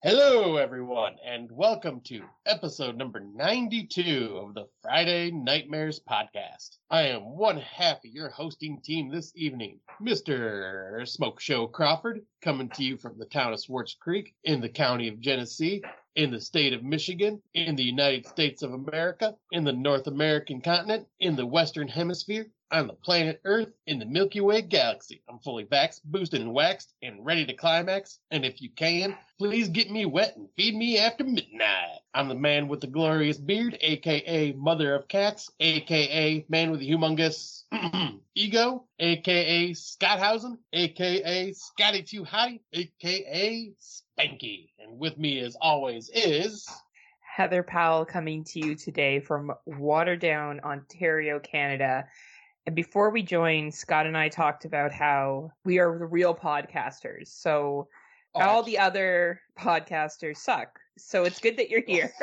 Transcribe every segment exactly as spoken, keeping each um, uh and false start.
Hello, everyone, and welcome to episode number ninety-two of the Friday Nightmares podcast. I am one half of your hosting team this evening, Mister Smoke Show Crawford, coming to you from the town of Swartz Creek in the county of Genesee, in the state of Michigan, in the United States of America, in the North American continent, in the Western Hemisphere, on the planet Earth, in the Milky Way galaxy. I'm fully vaxxed, boosted, and waxed, and ready to climax. And if you can, please get me wet and feed me after midnight. I'm the man with the glorious beard, a k a. Mother of Cats, a k a. Man with a humongous ego, a k a. Scotthausen, a k a. Scotty Too Hottie, a k a. Spanky. And with me, as always, is... Heather Powell coming to you today from Waterdown, Ontario, Canada. And before we joined, Scott and I talked about how we are the real podcasters. So oh, all the other podcasters suck. So it's good that you're here.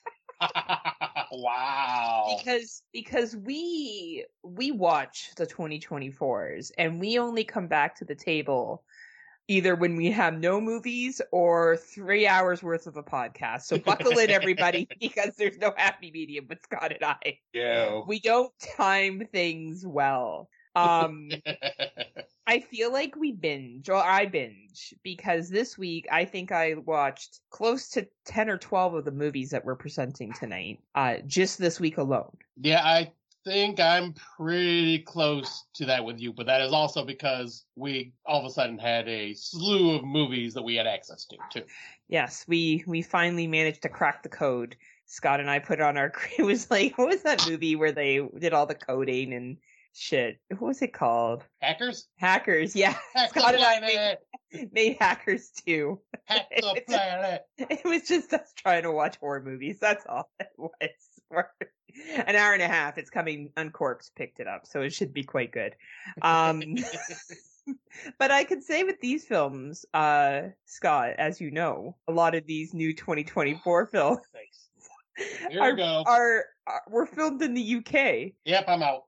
Wow. Because because we we watch the twenty twenty-fours and we only come back to the table either when we have no movies or three hours worth of a podcast. So buckle in, everybody, because there's no happy medium with Scott and I. Yeah. We don't time things well. Um, I feel like we binge, or I binge, because this week I think I watched close to ten or twelve of the movies that we're presenting tonight, uh, just this week alone. Yeah, I think I'm pretty close to that with you, but that is also because we all of a sudden had a slew of movies that we had access to, too. Yes, we, we finally managed to crack the code. Scott and I put on our, it was like, what was that movie where they did all the coding and shit? What was it called? Hackers? Hackers, yeah. Hack Scott the and I planet. made, made Hackers too. Hack the planet. It was just us trying to watch horror movies. That's all it was. For an hour and a half. It's coming. Uncorked picked it up, so it should be quite good. Um, but I could say with these films, uh, Scott, as you know, a lot of these new twenty twenty-four films Here are, we go. Are, are were filmed in the U K. Yep, I'm out.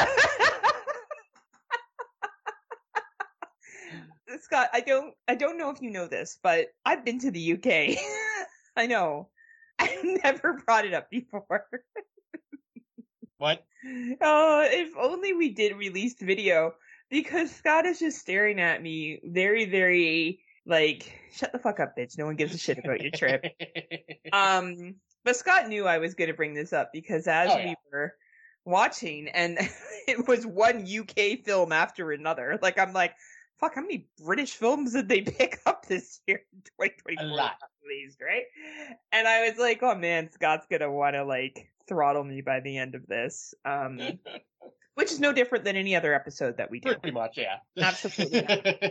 Scott, I don't I don't know if you know this, but I've been to the U K. I know. I've never brought it up before. What? Oh, if only we did released video, because Scott is just staring at me very, very, like, shut the fuck up, bitch. No one gives a shit about your trip. um, but Scott knew I was going to bring this up, because as oh, yeah. we were watching, and it was one U K film after another, like, I'm like, fuck, how many British films did they pick up this year in twenty twenty-four? A lot. Released, right? And I was like, oh man, Scott's gonna want to like throttle me by the end of this. Um, which is no different than any other episode that we do. Pretty much, yeah. Absolutely.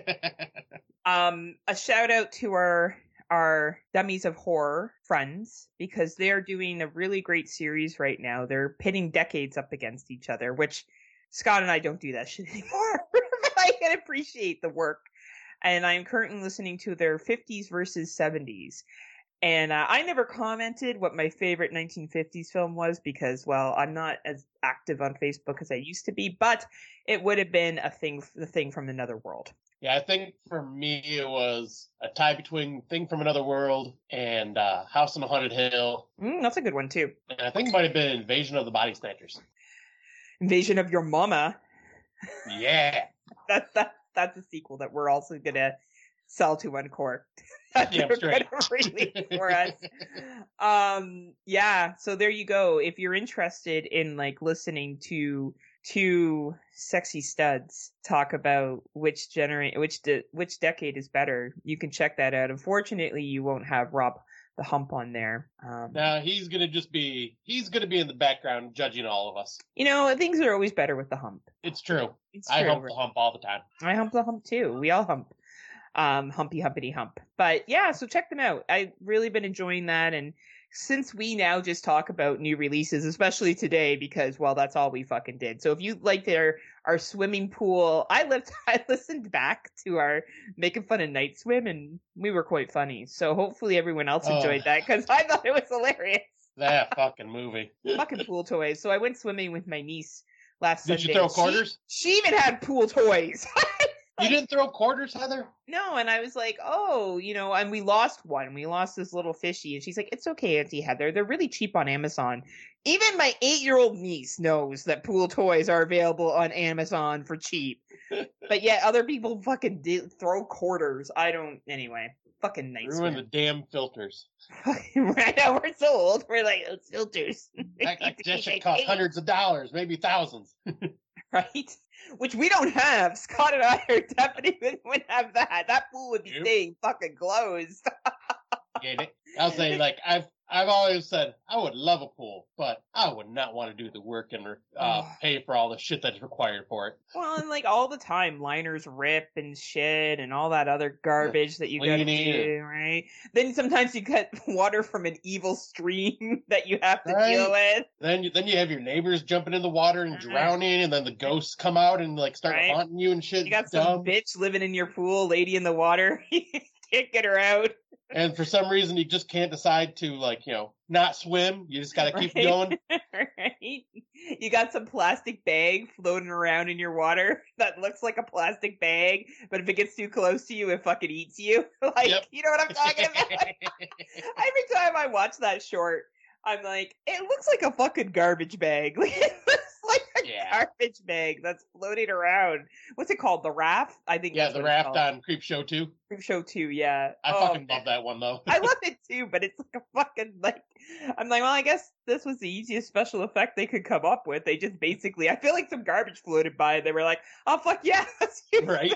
um, a shout out to our our Dummies of Horror friends, because they're doing a really great series right now. They're pitting decades up against each other, which Scott and I don't do that shit anymore. But I can appreciate the work. And I'm currently listening to their fifties versus seventies. And uh, I never commented what my favorite nineteen fifties film was, because, well, I'm not as active on Facebook as I used to be, but it would have been a thing, the Thing from Another World. Yeah, I think for me it was a tie between Thing from Another World and uh, House on a Haunted Hill. Mm, that's a good one, too. And I think it might have been Invasion of the Body Snatchers. Invasion of Your Mama. Yeah. That's that. That's a sequel that we're also gonna sell to Uncorked. Yeah, they're straight. gonna release for us. Um, yeah. So there you go. If you're interested in like listening to two sexy studs talk about which generate which de- which decade is better, you can check that out. Unfortunately, you won't have Rob the Hump on there. Um, no, he's gonna just be he's gonna be in the background judging all of us. You know, things are always better with the hump. It's true. It's I true. hump the hump all the time. I hump the hump too. We all hump. Um, humpy humpity hump. But yeah, so check them out. I've really been enjoying that. And since we now just talk about new releases, especially today, because, well, that's all we fucking did. So if you liked our, our swimming pool, I lived, I listened back to our making fun of Night Swim, and we were quite funny. So hopefully everyone else enjoyed oh. that, because I thought it was hilarious. That fucking movie. Fucking pool toys. So I went swimming with my niece last Did Sunday. you throw quarters? She, she even had pool toys. You didn't throw quarters, Heather? No, and I was like, oh, you know, and we lost one. We lost this little fishy. And she's like, it's okay, Auntie Heather. They're really cheap on Amazon. Even my eight-year-old niece knows that pool toys are available on Amazon for cheap. But yet other people fucking did throw quarters. I don't, anyway. Fucking nice. Ruin the damn filters. Right now, we're so old. We're like, those filters. That, that, that shit cost hundreds of dollars, maybe thousands. Right? Which we don't have. Scott and I are definitely wouldn't have that. That pool would be nope. staying fucking closed. Get it? I'll say, like, I've I've always said I would love a pool, but I would not want to do the work and uh, pay for all the shit that's required for it. Well, and like all the time, liners rip and shit and all that other garbage that you gotta do, right? Then sometimes you get water from an evil stream that you have to right. deal with. Then you, then you have your neighbors jumping in the water and drowning, and then the ghosts come out and like start right. haunting you and shit. You got some dumb. bitch living in your pool, lady in the water. You can't get her out. And for some reason, you just can't decide to, like, you know, not swim. You just got to keep right. going. Right. You got some plastic bag floating around in your water that looks like a plastic bag, but if it gets too close to you, it fucking eats you. Like, yep. You know what I'm talking about? Every time I watch that short, I'm like, it looks like a fucking garbage bag. Like, it looks like a yeah. garbage bag that's floating around. What's it called? The raft? I think. Yeah, the raft on Creep Show two. Creep Show two, yeah. I oh, fucking man. love that one though. I love it too, but it's like a fucking like. I'm like, well, I guess this was the easiest special effect they could come up with. They just basically, I feel like some garbage floated by. They were like, oh fuck yeah, let's use right.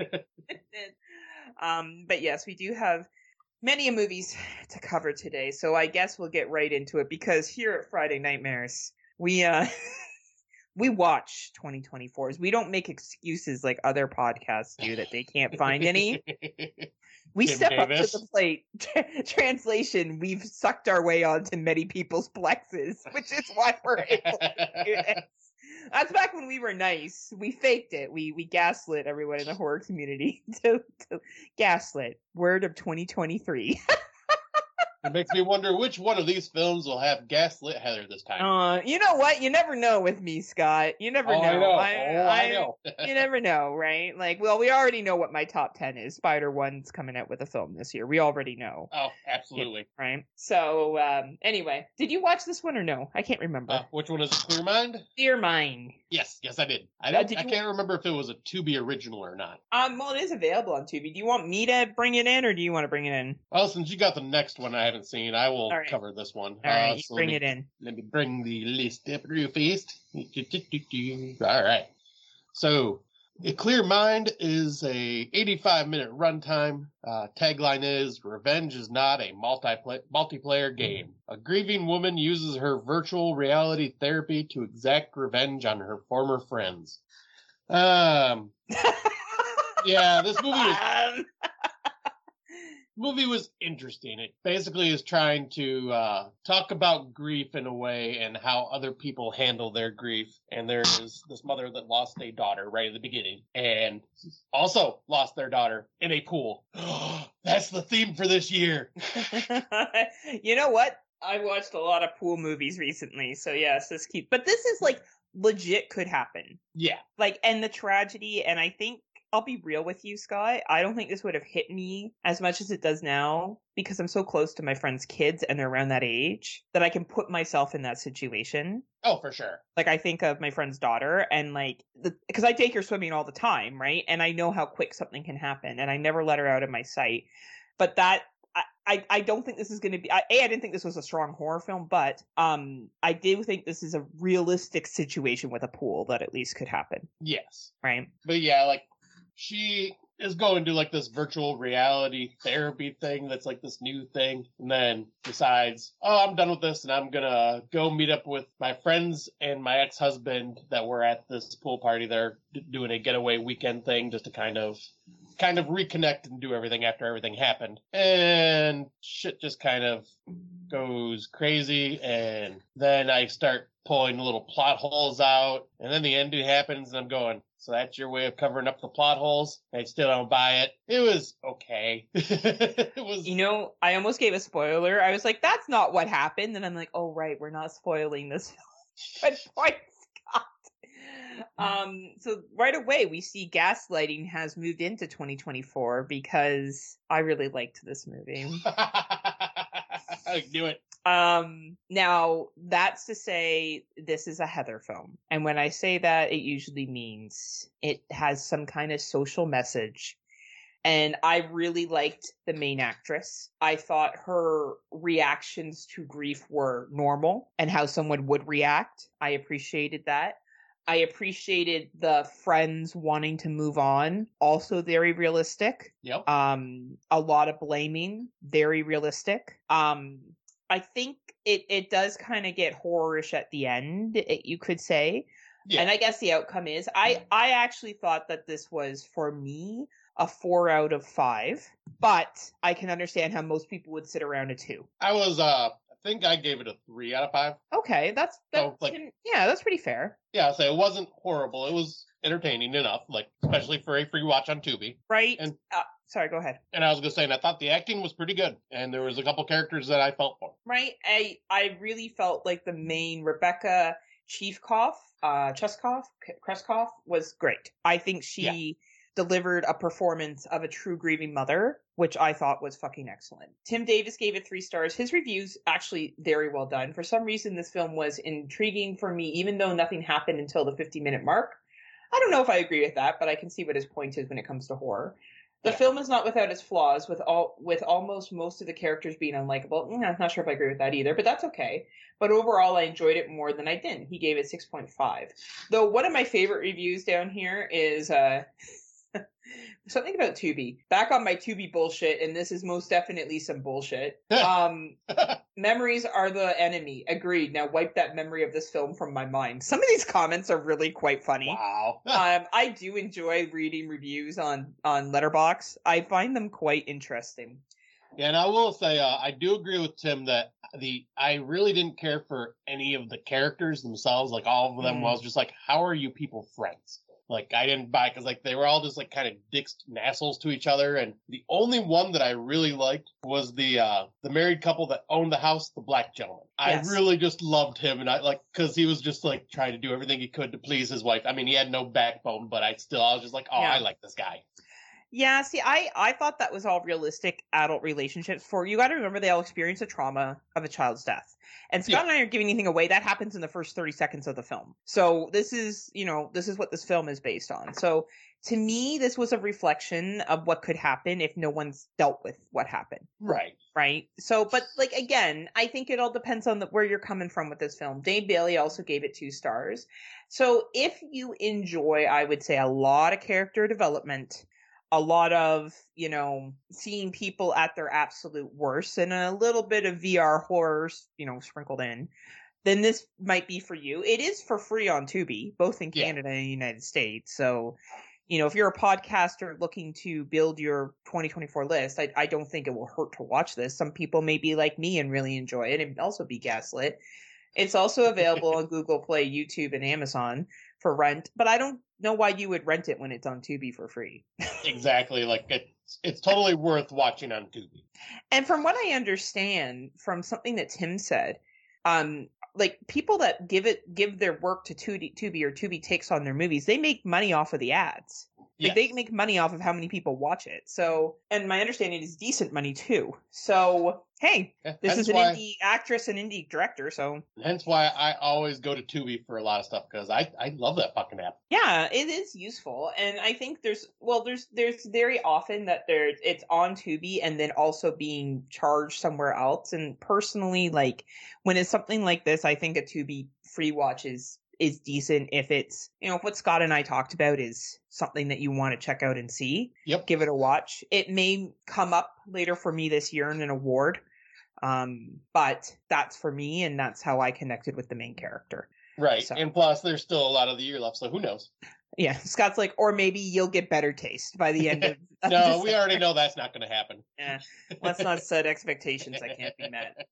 um, but yes, we do have many movies to cover today, so I guess we'll get right into it because here at Friday Nightmares, we uh we watch twenty twenty-fours. We don't make excuses like other podcasts do that they can't find any. We Tim step Davis. Up to the plate. Translation, we've sucked our way onto many people's plexes, which is why we're able to do this. That's back when we were nice. We faked it. We we gaslit everyone in the horror community to, to gaslit. Word of twenty twenty-three. It makes me wonder which one of these films will have gaslit Heather this time. Uh, you know what? You never know with me, Scott. You never oh, know. I know. I, oh, I, I know. You never know, right? Like, well, we already know what my top ten is. Spider-One's coming out with a film this year. We already know. Oh, absolutely. Yeah, right? So, um, anyway, did you watch this one or no? I can't remember. Uh, which one is it? Clear Mind? Clear Mind. Yes, yes, I did. I, don't, uh, did I can't remember if it was a Tubi original or not. Um, well, it is available on Tubi. Do you want me to bring it in, or do you want to bring it in? Well, since you got the next one I haven't seen, I will right. cover this one. All right, uh, so bring me, it in. Let me bring the list up real fast. All right. So, A Clear Mind is a eighty-five minute runtime. Uh, tagline is, revenge is not a multi multiplayer game. A grieving woman uses her virtual reality therapy to exact revenge on her former friends. Um, yeah, this movie was, movie was interesting. It basically is trying to uh, talk about grief in a way and how other people handle their grief. And there is this mother that lost a daughter right at the beginning and also lost their daughter in a pool. That's the theme for this year. You know what? I watched a lot of pool movies recently, so yes, this keep. But this is like legit could happen. Yeah. Like, and the tragedy, and I think I'll be real with you, Scott. I don't think this would have hit me as much as it does now because I'm so close to my friends' kids and they're around that age that I can put myself in that situation. Oh, for sure. Like, I think of my friend's daughter and like, because I take her swimming all the time, right? And I know how quick something can happen and I never let her out of my sight. But that, I, I, I don't think this is going to be, I, A, I didn't think this was a strong horror film, but um, I do think this is a realistic situation with a pool that at least could happen. Yes. Right? But yeah, like, she is going to like this virtual reality therapy thing that's like this new thing, and then decides, oh, I'm done with this and I'm gonna go meet up with my friends and my ex-husband that were at this pool party. They're doing a getaway weekend thing just to kind of kind of reconnect and do everything after everything happened. And shit just kind of goes crazy, and then I start pulling little plot holes out, and then the ending happens, and I'm going, so that's your way of covering up the plot holes? I still don't buy it. It was okay. It was. You know, I almost gave a spoiler. I was like, that's not what happened. And I'm like, oh, right, we're not spoiling this film. Good point, Scott. Um, so right away we see gaslighting has moved into twenty twenty-four because I really liked this movie. I knew it. Um, now that's to say this is a Heather film. And when I say that, it usually means it has some kind of social message. And I really liked the main actress. I thought her reactions to grief were normal and how someone would react. I appreciated that. I appreciated the friends wanting to move on. Also very realistic. Yep. Um, a lot of blaming. Very realistic. Um, I think it, it does kind of get horrorish at the end, it, you could say. Yeah. And I guess the outcome is, I, I actually thought that this was, for me, a four out of five, but I can understand how most people would sit around a two. I was, uh, I think I gave it a three out of five. Okay, that's, that's so, like, yeah, that's pretty fair. Yeah, so it wasn't horrible. It was entertaining enough, like, especially for a free watch on Tubi. Right. And uh, sorry, go ahead. And I was going to say, and I thought the acting was pretty good, and there was a couple characters that I felt for. Right. I, I really felt like the main Rebecca Chiefkoff, uh, Cheskov, Kreskov was great. I think she... Yeah. delivered a performance of a true grieving mother, which I thought was fucking excellent. Tim Davis gave it three stars. His reviews actually very well done. For some reason, this film was intriguing for me, even though nothing happened until the fifty minute mark. I don't know if I agree with that, but I can see what his point is when it comes to horror. The yeah. film is not without its flaws, with all with almost most of the characters being unlikable. Mm, I'm not sure if I agree with that either, but that's okay. But overall, I enjoyed it more than I didn't. He gave it six point five. Though one of my favorite reviews down here is... uh something about Tubi. Back on my Tubi bullshit, and this is most definitely some bullshit. Um, memories are the enemy. Agreed. Now wipe that memory of this film from my mind. Some of these comments are really quite funny. Wow. um, I do enjoy reading reviews on, on Letterboxd. I find them quite interesting. Yeah, and I will say, uh, I do agree with Tim that the I really didn't care for any of the characters themselves. Like, all of them mm. was just like, how are you people friends? Like, I didn't buy, because, like, they were all just, like, kind of dicks and assholes to each other, and the only one that I really liked was the, uh, the married couple that owned the house, the black gentleman. Yes. I really just loved him, and I, like, because he was just, like, trying to do everything he could to please his wife. I mean, he had no backbone, but I still, I was just like, oh, yeah. I like this guy. Yeah, see, I, I thought that was all realistic adult relationships. For you got to remember, they all experience the trauma of a child's death. And Scott yeah. and I aren't giving anything away. That happens in the first thirty seconds of the film. So this is, you know, this is what this film is based on. So to me, this was a reflection of what could happen if no one's dealt with what happened. Right. Right. So, but like, again, I think it all depends on the, where you're coming from with this film. Dave Bailey also gave it two stars. So if you enjoy, I would say, a lot of character development, a lot of, you know, seeing people at their absolute worst, and a little bit of V R horrors, you know, sprinkled in, then this might be for you. It is for free on Tubi, both in Canada yeah. and the United States. So, you know, if you're a podcaster looking to build your twenty twenty-four list, I, I don't think it will hurt to watch this. Some people may be like me and really enjoy it and also be gaslit. It's also available on Google Play, YouTube, and Amazon for rent, but I don't know why you would rent it when it's on Tubi for free. Exactly. Like, it's, it's totally worth watching on Tubi. And from what I understand, from something that Tim said, um, like, people that give it, give their work to Tubi, Tubi or Tubi takes on their movies, they make money off of the ads. Like, yes. They make money off of how many people watch it. So, and my understanding is decent money too. So, hey, yeah, this is an why, indie actress and indie director, so. Hence why I always go to Tubi for a lot of stuff, because I, I love that fucking app. Yeah, it is useful. And I think there's, well, there's, there's very often that there, it's on Tubi and then also being charged somewhere else. And personally, like, when it's something like this, I think a Tubi free watch is, is decent if it's, you know, if what Scott and I talked about is something that you want to check out and see. Yep. Give it a watch. It may come up later for me this year in an award. Um, but that's for me, and that's how I connected with the main character. Right. So. And plus, there's still a lot of the year left, so who knows? Yeah. Scott's like, or maybe you'll get better taste by the end of. of no, December. We already know that's not going to happen. Yeah. Let's not set expectations that can't be met.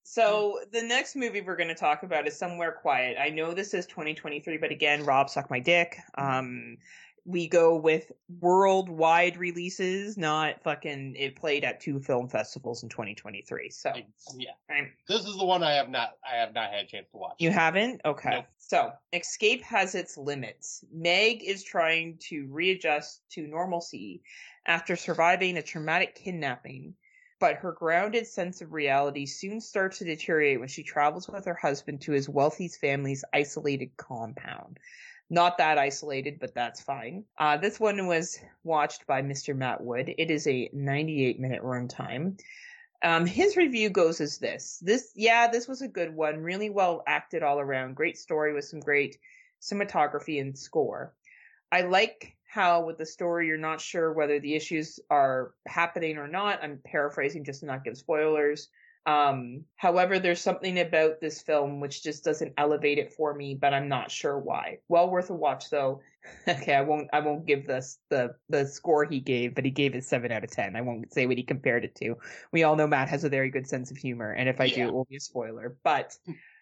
So the next movie we're going to talk about is Somewhere Quiet. I know this is twenty twenty-three, but again, Rob, suck my dick. Um, we go with worldwide releases, not fucking it played at two film festivals in twenty twenty-three. So yeah, right. This is the one I have not I have not had a chance to watch. You haven't? Okay. Nope. So Escape has its limits. Meg is trying to readjust to normalcy after surviving a traumatic kidnapping, but her grounded sense of reality soon starts to deteriorate when she travels with her husband to his wealthy family's isolated compound. Not that isolated, but that's fine. Uh, this one was watched by Mister Matt Wood. It is a ninety-eight minute runtime. Um, his review goes as this. This, yeah, this was a good one. Really well acted all around. Great story with some great cinematography and score. I like how with the story you're not sure whether the issues are happening or not. I'm paraphrasing just to not give spoilers. Um, however, there's something about this film which just doesn't elevate it for me, but I'm not sure why. Well worth a watch though. Okay, I won't I won't give this the the score he gave, but he gave it seven out of ten. I won't say what he compared it to. We all know Matt has a very good sense of humor, and if I yeah. do, it will be a spoiler. But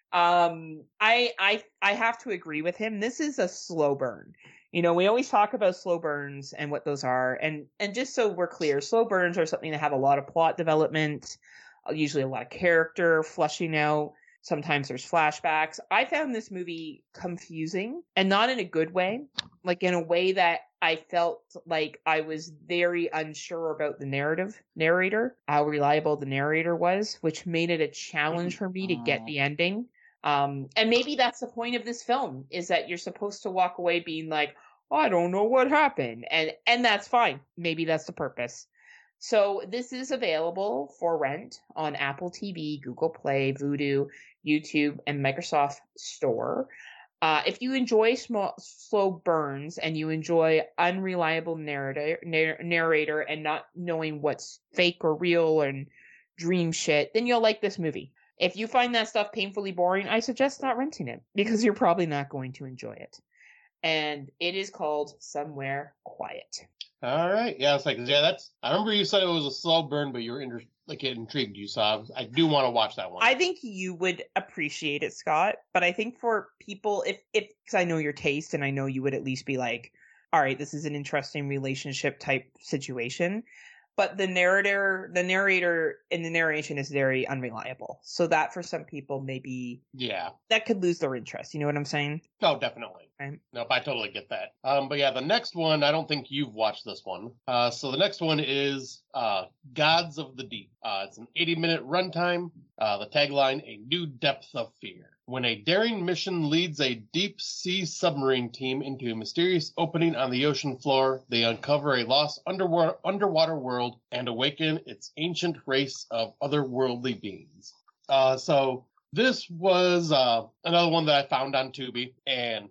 um I I I have to agree with him. This is a slow burn. You know, we always talk about slow burns and what those are, and and just so we're clear, slow burns are something that have a lot of plot development, usually a lot of character fleshing out. Sometimes there's flashbacks. I found this movie confusing, and not in a good way, like in a way that I felt like I was very unsure about the narrative narrator, how reliable the narrator was, which made it a challenge for me to get the ending. Um, and maybe that's the point of this film, is that you're supposed to walk away being like, I don't know what happened. And, and that's fine. Maybe that's the purpose. So this is available for rent on Apple T V, Google Play, Vudu, YouTube, and Microsoft Store. Uh, if you enjoy small, slow burns and you enjoy unreliable narrator, narr- narrator and not knowing what's fake or real and dream shit, then you'll like this movie. If you find that stuff painfully boring, I suggest not renting it because you're probably not going to enjoy it. And it is called Somewhere Quiet. All right. Yeah, it's like, yeah, that's, I remember you said it was a slow burn, but you were inter- like it intrigued you. So I, was, I do want to watch that one. I think you would appreciate it, Scott. But I think for people, if, if, because I know your taste and I know you would at least be like, all right, this is an interesting relationship type situation. But the narrator, the narrator in the narration is very unreliable. So that for some people, maybe yeah, that could lose their interest. You know what I'm saying? Oh, definitely. Right. Nope, I totally get that. Um, but yeah, the next one, I don't think you've watched this one. Uh, so the next one is uh, Gods of the Deep. Uh, it's an eighty minute runtime. Uh, the tagline, A New Depth of Fear. When a daring mission leads a deep-sea submarine team into a mysterious opening on the ocean floor, they uncover a lost underwater, underwater world and awaken its ancient race of otherworldly beings. Uh, so this was uh, another one that I found on Tubi, and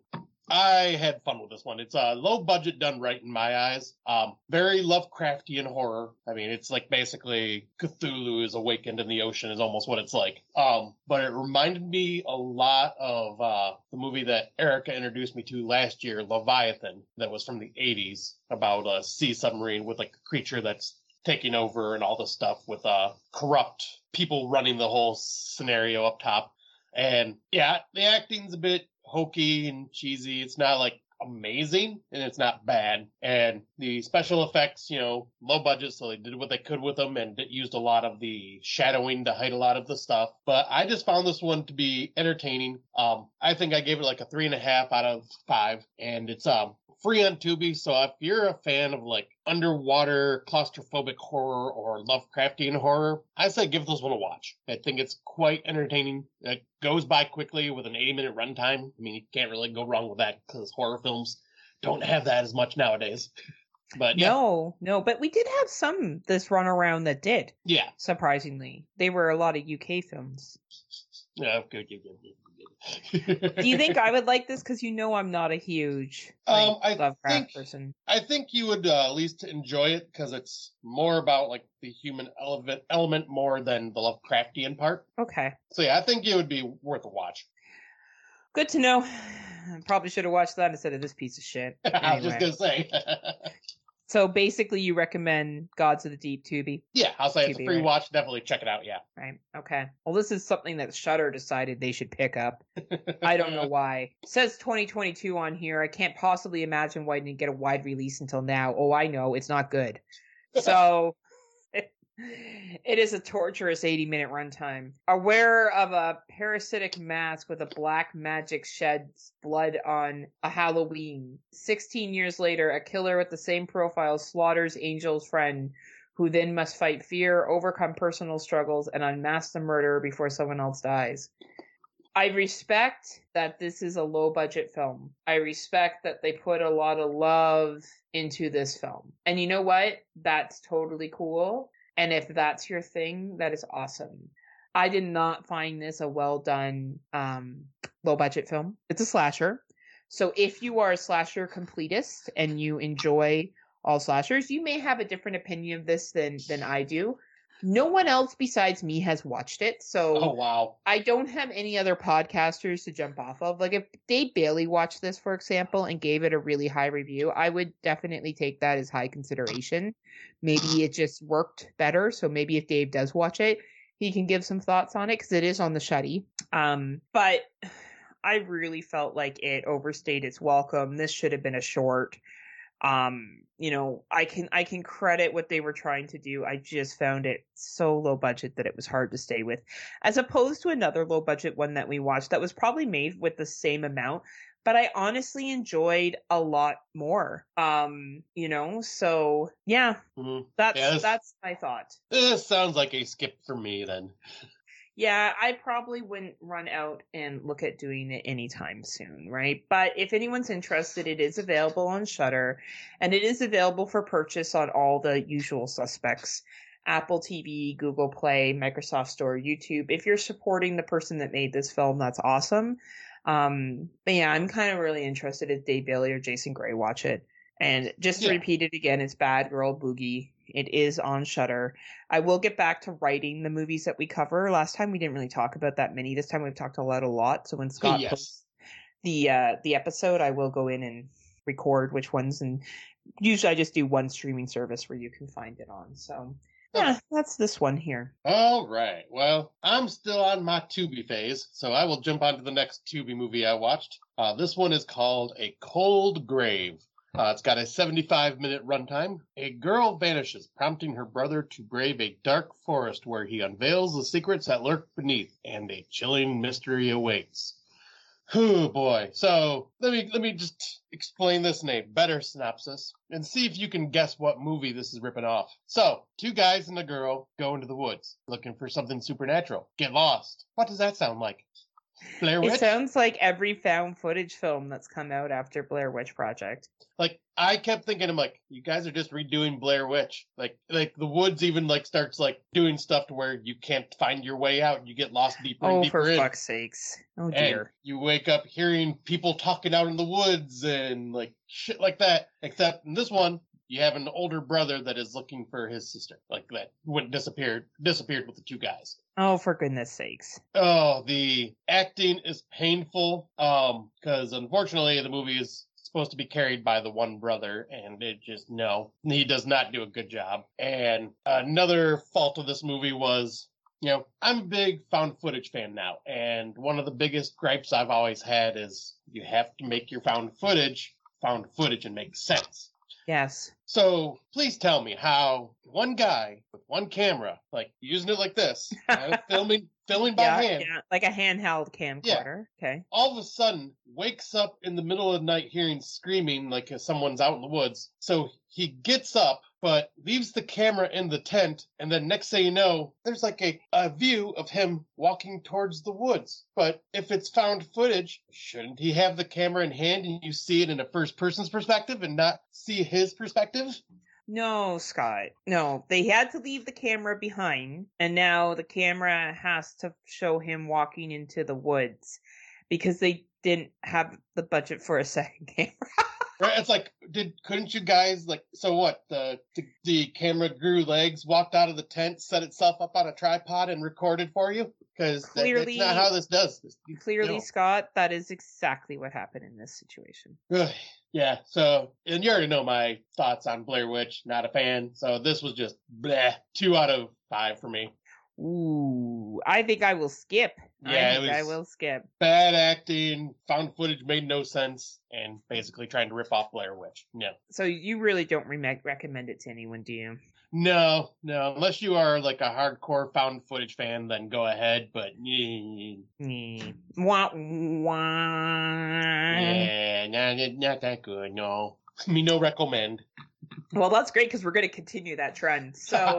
I had fun with this one. It's a uh, low budget done right in my eyes. Um, very Lovecraftian horror. I mean, it's like basically Cthulhu is awakened in the ocean is almost what it's like. Um, but it reminded me a lot of uh, the movie that Erica introduced me to last year, Leviathan, that was from the eighties about a sea submarine with like a creature that's taking over and all this stuff with uh, corrupt people running the whole scenario up top. And yeah, the acting's a bit hokey and cheesy. It's not like amazing and it's not bad. And the special effects, you know, low budget, so they did what they could with them and used a lot of the shadowing to hide a lot of the stuff. But I just found this one to be entertaining. Um, I think I gave it like a three and a half out of five, and it's um free on Tubi. So if you're a fan of like underwater claustrophobic horror or Lovecraftian horror, I say give this one a watch. I think it's quite entertaining. It goes by quickly with an eighty minute runtime. I mean, you can't really go wrong with that because horror films don't have that as much nowadays. But yeah. No, no, but we did have some this run around that did. Yeah. Surprisingly. They were a lot of U K films. Yeah, good, good, good, good. Do you think I would like this? Because you know I'm not a huge um, I Lovecraft think, person. I think you would uh, at least enjoy it because it's more about like the human element, element more than the Lovecraftian part. Okay. So yeah, I think it would be worth a watch. Good to know. I probably should have watched that instead of this piece of shit. Anyway. I was just gonna say. So basically, you recommend Gods of the Deep, Tubi? Yeah, I'll say it's a Tubi, free right? watch. Definitely check it out. Yeah. Right. Okay. Well, this is something that Shudder decided they should pick up. I don't know why. It says twenty twenty-two on here. I can't possibly imagine why it didn't get a wide release until now. Oh, I know. It's not good. So it, it is a torturous eighty minute runtime. Aware of a parasitic mask with a black magic sheds blood on a Halloween. sixteen years later, a killer with the same profile slaughters Angel's friend, who then must fight fear, overcome personal struggles, and unmask the murderer before someone else dies. I respect that this is a low-budget film. I respect that they put a lot of love into this film. And you know what? That's totally cool. And if that's your thing, that is awesome. I did not find this a well-done um, low-budget film. It's a slasher. So if you are a slasher completist and you enjoy all slashers, you may have a different opinion of this than than I do. No one else besides me has watched it, so oh wow, I don't have any other podcasters to jump off of. Like if Dave Bailey watched this, for example, and gave it a really high review, I would definitely take that as high consideration. Maybe it just worked better, so maybe if Dave does watch it, he can give some thoughts on it because it is on the Shuddy. Um, but I really felt like it overstayed its welcome. This should have been a short. Um, you know, I can I can credit what they were trying to do. I just found it so low budget that it was hard to stay with, as opposed to another low budget one that we watched that was probably made with the same amount, but I honestly enjoyed a lot more. Um, you know, so yeah, mm-hmm. that's yeah, this, that's my thought. This sounds like a skip for me then. Yeah, I probably wouldn't run out and look at doing it anytime soon, right? But if anyone's interested, it is available on Shudder, and it is available for purchase on all the usual suspects: Apple T V, Google Play, Microsoft Store, YouTube. If you're supporting the person that made this film, that's awesome. Um, but yeah, I'm kind of really interested if Dave Bailey or Jason Gray watch it. And just to yeah. repeat it again, it's Bad Girl Boogie. It is on Shudder. I will get back to writing the movies that we cover. Last time we didn't really talk about that many. This time we've talked a lot, a lot. So when Scott yes. posts the uh, the episode, I will go in and record which ones. And usually I just do one streaming service where you can find it on. So yeah, that's this one here. All right. Well, I'm still on my Tubi phase, so I will jump on to the next Tubi movie I watched. Uh, this one is called A Cold Grave. Uh, it's got a seventy-five minute runtime. A girl vanishes, prompting her brother to brave a dark forest where he unveils the secrets that lurk beneath, and a chilling mystery awaits. Oh boy. So let me let me just explain this in a better synopsis and see if you can guess what movie this is ripping off. So, two guys and a girl go into the woods looking for something supernatural. Get lost. What does that sound like? Blair Witch? It sounds like every found footage film that's come out after Blair Witch Project. Like, I kept thinking, I'm like, you guys are just redoing Blair Witch. Like, like the woods even like starts like doing stuff to where you can't find your way out and you get lost deeper and oh, deeper in. Oh, for fuck's sakes. Oh, dear. And you wake up hearing people talking out in the woods and like shit like that. Except in this one, you have an older brother that is looking for his sister. Like that went disappeared, disappeared with the two guys. Oh, for goodness sakes. Oh, the acting is painful. Um, because unfortunately the movie is supposed to be carried by the one brother, and it just, no, he does not do a good job. And another fault of this movie was, you know, I'm a big found footage fan now, and one of the biggest gripes I've always had is you have to make your found footage found footage and make sense. Yes. So please tell me how one guy with one camera, like using it like this, uh, filming filming by yeah, hand. Yeah, like a handheld camcorder. Yeah. Okay. All of a sudden wakes up in the middle of the night hearing screaming like someone's out in the woods. So he gets up, but leaves the camera in the tent, and then next thing you know, there's like a, a view of him walking towards the woods. But if it's found footage, shouldn't he have the camera in hand and you see it in a first person's perspective and not see his perspective? No, Scott. No, they had to leave the camera behind, and now the camera has to show him walking into the woods because they didn't have the budget for a second camera. Right? It's like, did couldn't you guys like? So what? The, the the camera grew legs, walked out of the tent, set itself up on a tripod, and recorded for you? Because that, that's not how this does. This, clearly, you know. Scott, that is exactly what happened in this situation. Yeah, so, and you already know my thoughts on Blair Witch, not a fan, so this was just bleh, two out of five for me. Ooh, I think I will skip. Yeah, I it think I was will skip. bad acting, found footage made no sense, and basically trying to rip off Blair Witch. No. So you really don't re- recommend it to anyone, do you? No, no, unless you are like a hardcore found footage fan, then go ahead, but yeah, Mm. Wah, wah. yeah not, not that good, no. Me no recommend. Well, that's great because we're going to continue that trend. So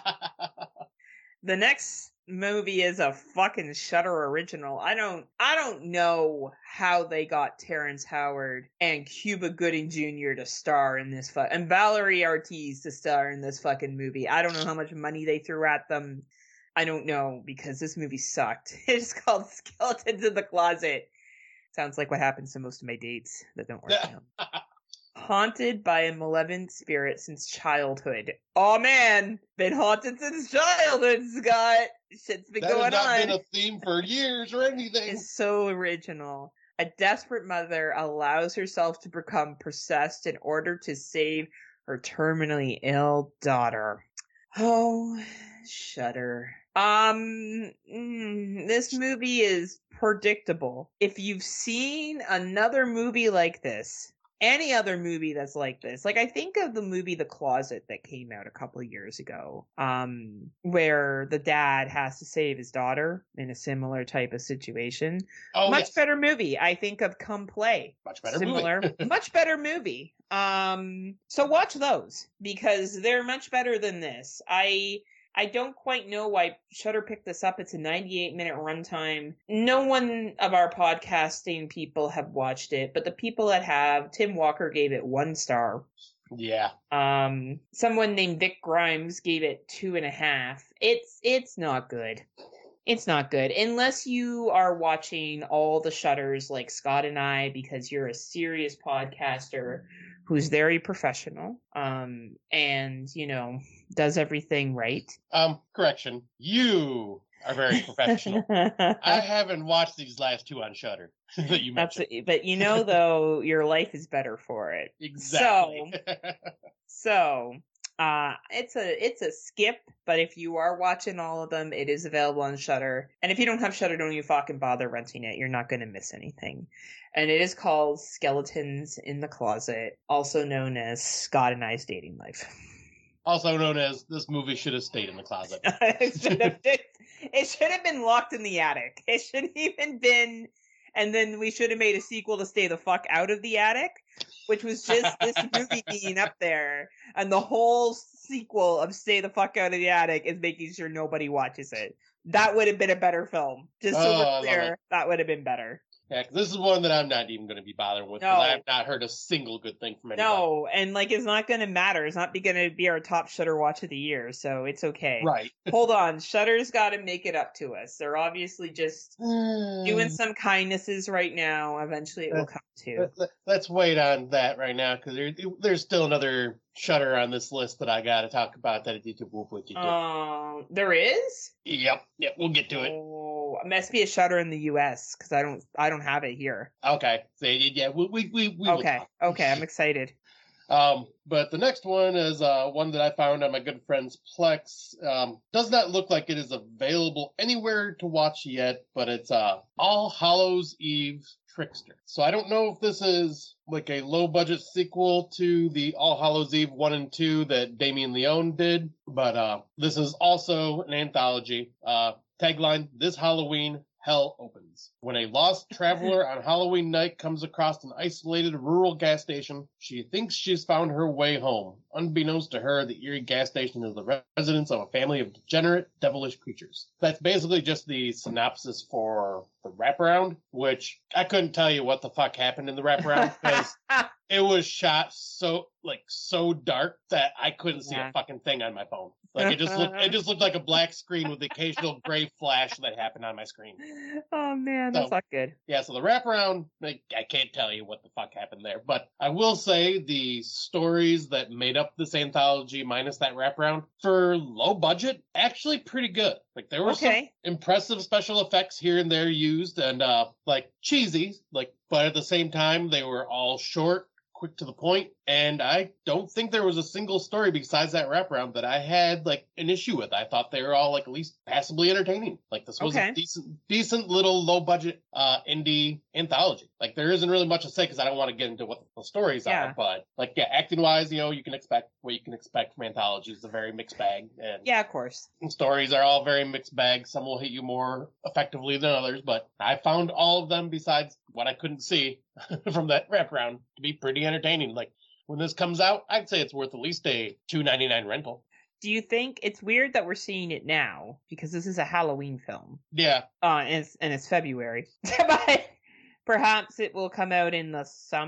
the next movie is a fucking Shudder original. I don't I don't know how they got Terrence Howard and Cuba Gooding Junior to star in this fu- and Valerie Ortiz to star in this fucking movie. I don't know how much money they threw at them. I don't know because this movie sucked. It's called Skeletons in the Closet. Sounds like what happens to most of my dates that don't work out. Haunted by a malevolent spirit since childhood. Oh man, been haunted since childhood, Scott. Shit's been that going has not on. been a theme for years or anything. It's so original. A desperate mother allows herself to become possessed in order to save her terminally ill daughter. Oh, Shudder. Um, mm, this movie is predictable. If you've seen another movie like this, any other movie that's like this, like I think of the movie The Closet that came out a couple of years ago, um, where the dad has to save his daughter in a similar type of situation. Oh, much yes. better movie. I think of Come Play. Much better Similar, movie. much better movie. Um, so watch those because they're much better than this. I I don't quite know why Shudder picked this up. It's a ninety-eight minute runtime. No one of our podcasting people have watched it, but the people that have, Tim Walker gave it one star. Yeah. Um, someone named Vic Grimes gave it two and a half. It's it's not good. It's not good unless you are watching all the Shudders like Scott and I because you're a serious podcaster who's very professional, um, and, you know, does everything right. Um, correction. You are very professional. I haven't watched these last two on Shudder that you mentioned. That's, but you know, though, your life is better for it. Exactly. So, so uh, it's a it's a skip. But if you are watching all of them, it is available on Shudder. And if you don't have Shudder, don't you fucking bother renting it. You're not going to miss anything. And it is called Skeletons in the Closet, also known as Scott and I's Dating Life. Also known as this movie should have stayed in the closet. it, should have, it, it should have been locked in the attic. It should have even been, and then we should have made a sequel to Stay the Fuck Out of the Attic, which was just this movie being up there. And the whole sequel of Stay the Fuck Out of the Attic is making sure nobody watches it. That would have been a better film. Just so Oh, we're clear, that would have been better. Yeah, because this is one that I'm not even going to be bothering with because No. I have not heard a single good thing from anybody. No, and like it's not going to matter. It's not going to be our top Shudder watch of the year, so it's okay. Right. Hold on, Shudder's got to make it up to us. They're obviously just doing some kindnesses right now. Eventually, it will come to. Let's wait on that right now because there, there's still another Shudder on this list that I got to talk about. That Um, there is. Yep, yep, we'll get to it. Oh, it must be a Shudder in the U S because I don't, I don't have it here. Okay, so yeah, we we we, we Okay, okay, I'm excited. Um, but the next one is uh, one that I found on my good friend's Plex. Um, does not look like it is available anywhere to watch yet, but it's uh, All Hallows Eve Trickster. So I don't know if this is like a low budget sequel to the All Hallows Eve one and two that Damien Leone did, but uh, this is also an anthology. Uh, tagline, this Halloween, hell opens. When a lost traveler on Halloween night comes across an isolated rural gas station, she thinks she's found her way home. Unbeknownst to her, the eerie gas station is the residence of a family of degenerate, devilish creatures. That's basically just the synopsis for the wraparound, which I couldn't tell you what the fuck happened in the wraparound because it was shot so like so dark that I couldn't see Yeah. a fucking thing on my phone. Like it just looked it just looked like a black screen with the occasional gray flash that happened on my screen. Oh man, that's So- not good. Yeah, so the wraparound, like, I can't tell you what the fuck happened there, but I will say the stories that made up this anthology, minus that wraparound, for low budget, actually pretty good. Like there were some Okay. impressive special effects here and there used, and uh, like cheesy, like, but at the same time they were all short, quick to the point, and I don't think there was a single story besides that wraparound that I had like an issue with. I thought they were all like at least passably entertaining. Like this was Okay. a decent, decent little low budget uh, indie anthology. Like there isn't really much to say because I don't want to get into what the stories Yeah. are, but like yeah, acting wise, you know, you can expect what you can expect from anthologies. A very mixed bag, and Yeah, of course. stories are all very mixed bags. Some will hit you more effectively than others, but I found all of them besides what I couldn't see from that wraparound to be pretty entertaining. Like when this comes out, I'd say it's worth at least a two ninety-nine rental. Do you think it's weird that we're seeing it now because this is a Halloween film? Yeah. Uh, and it's, and it's February. But perhaps it will come out in the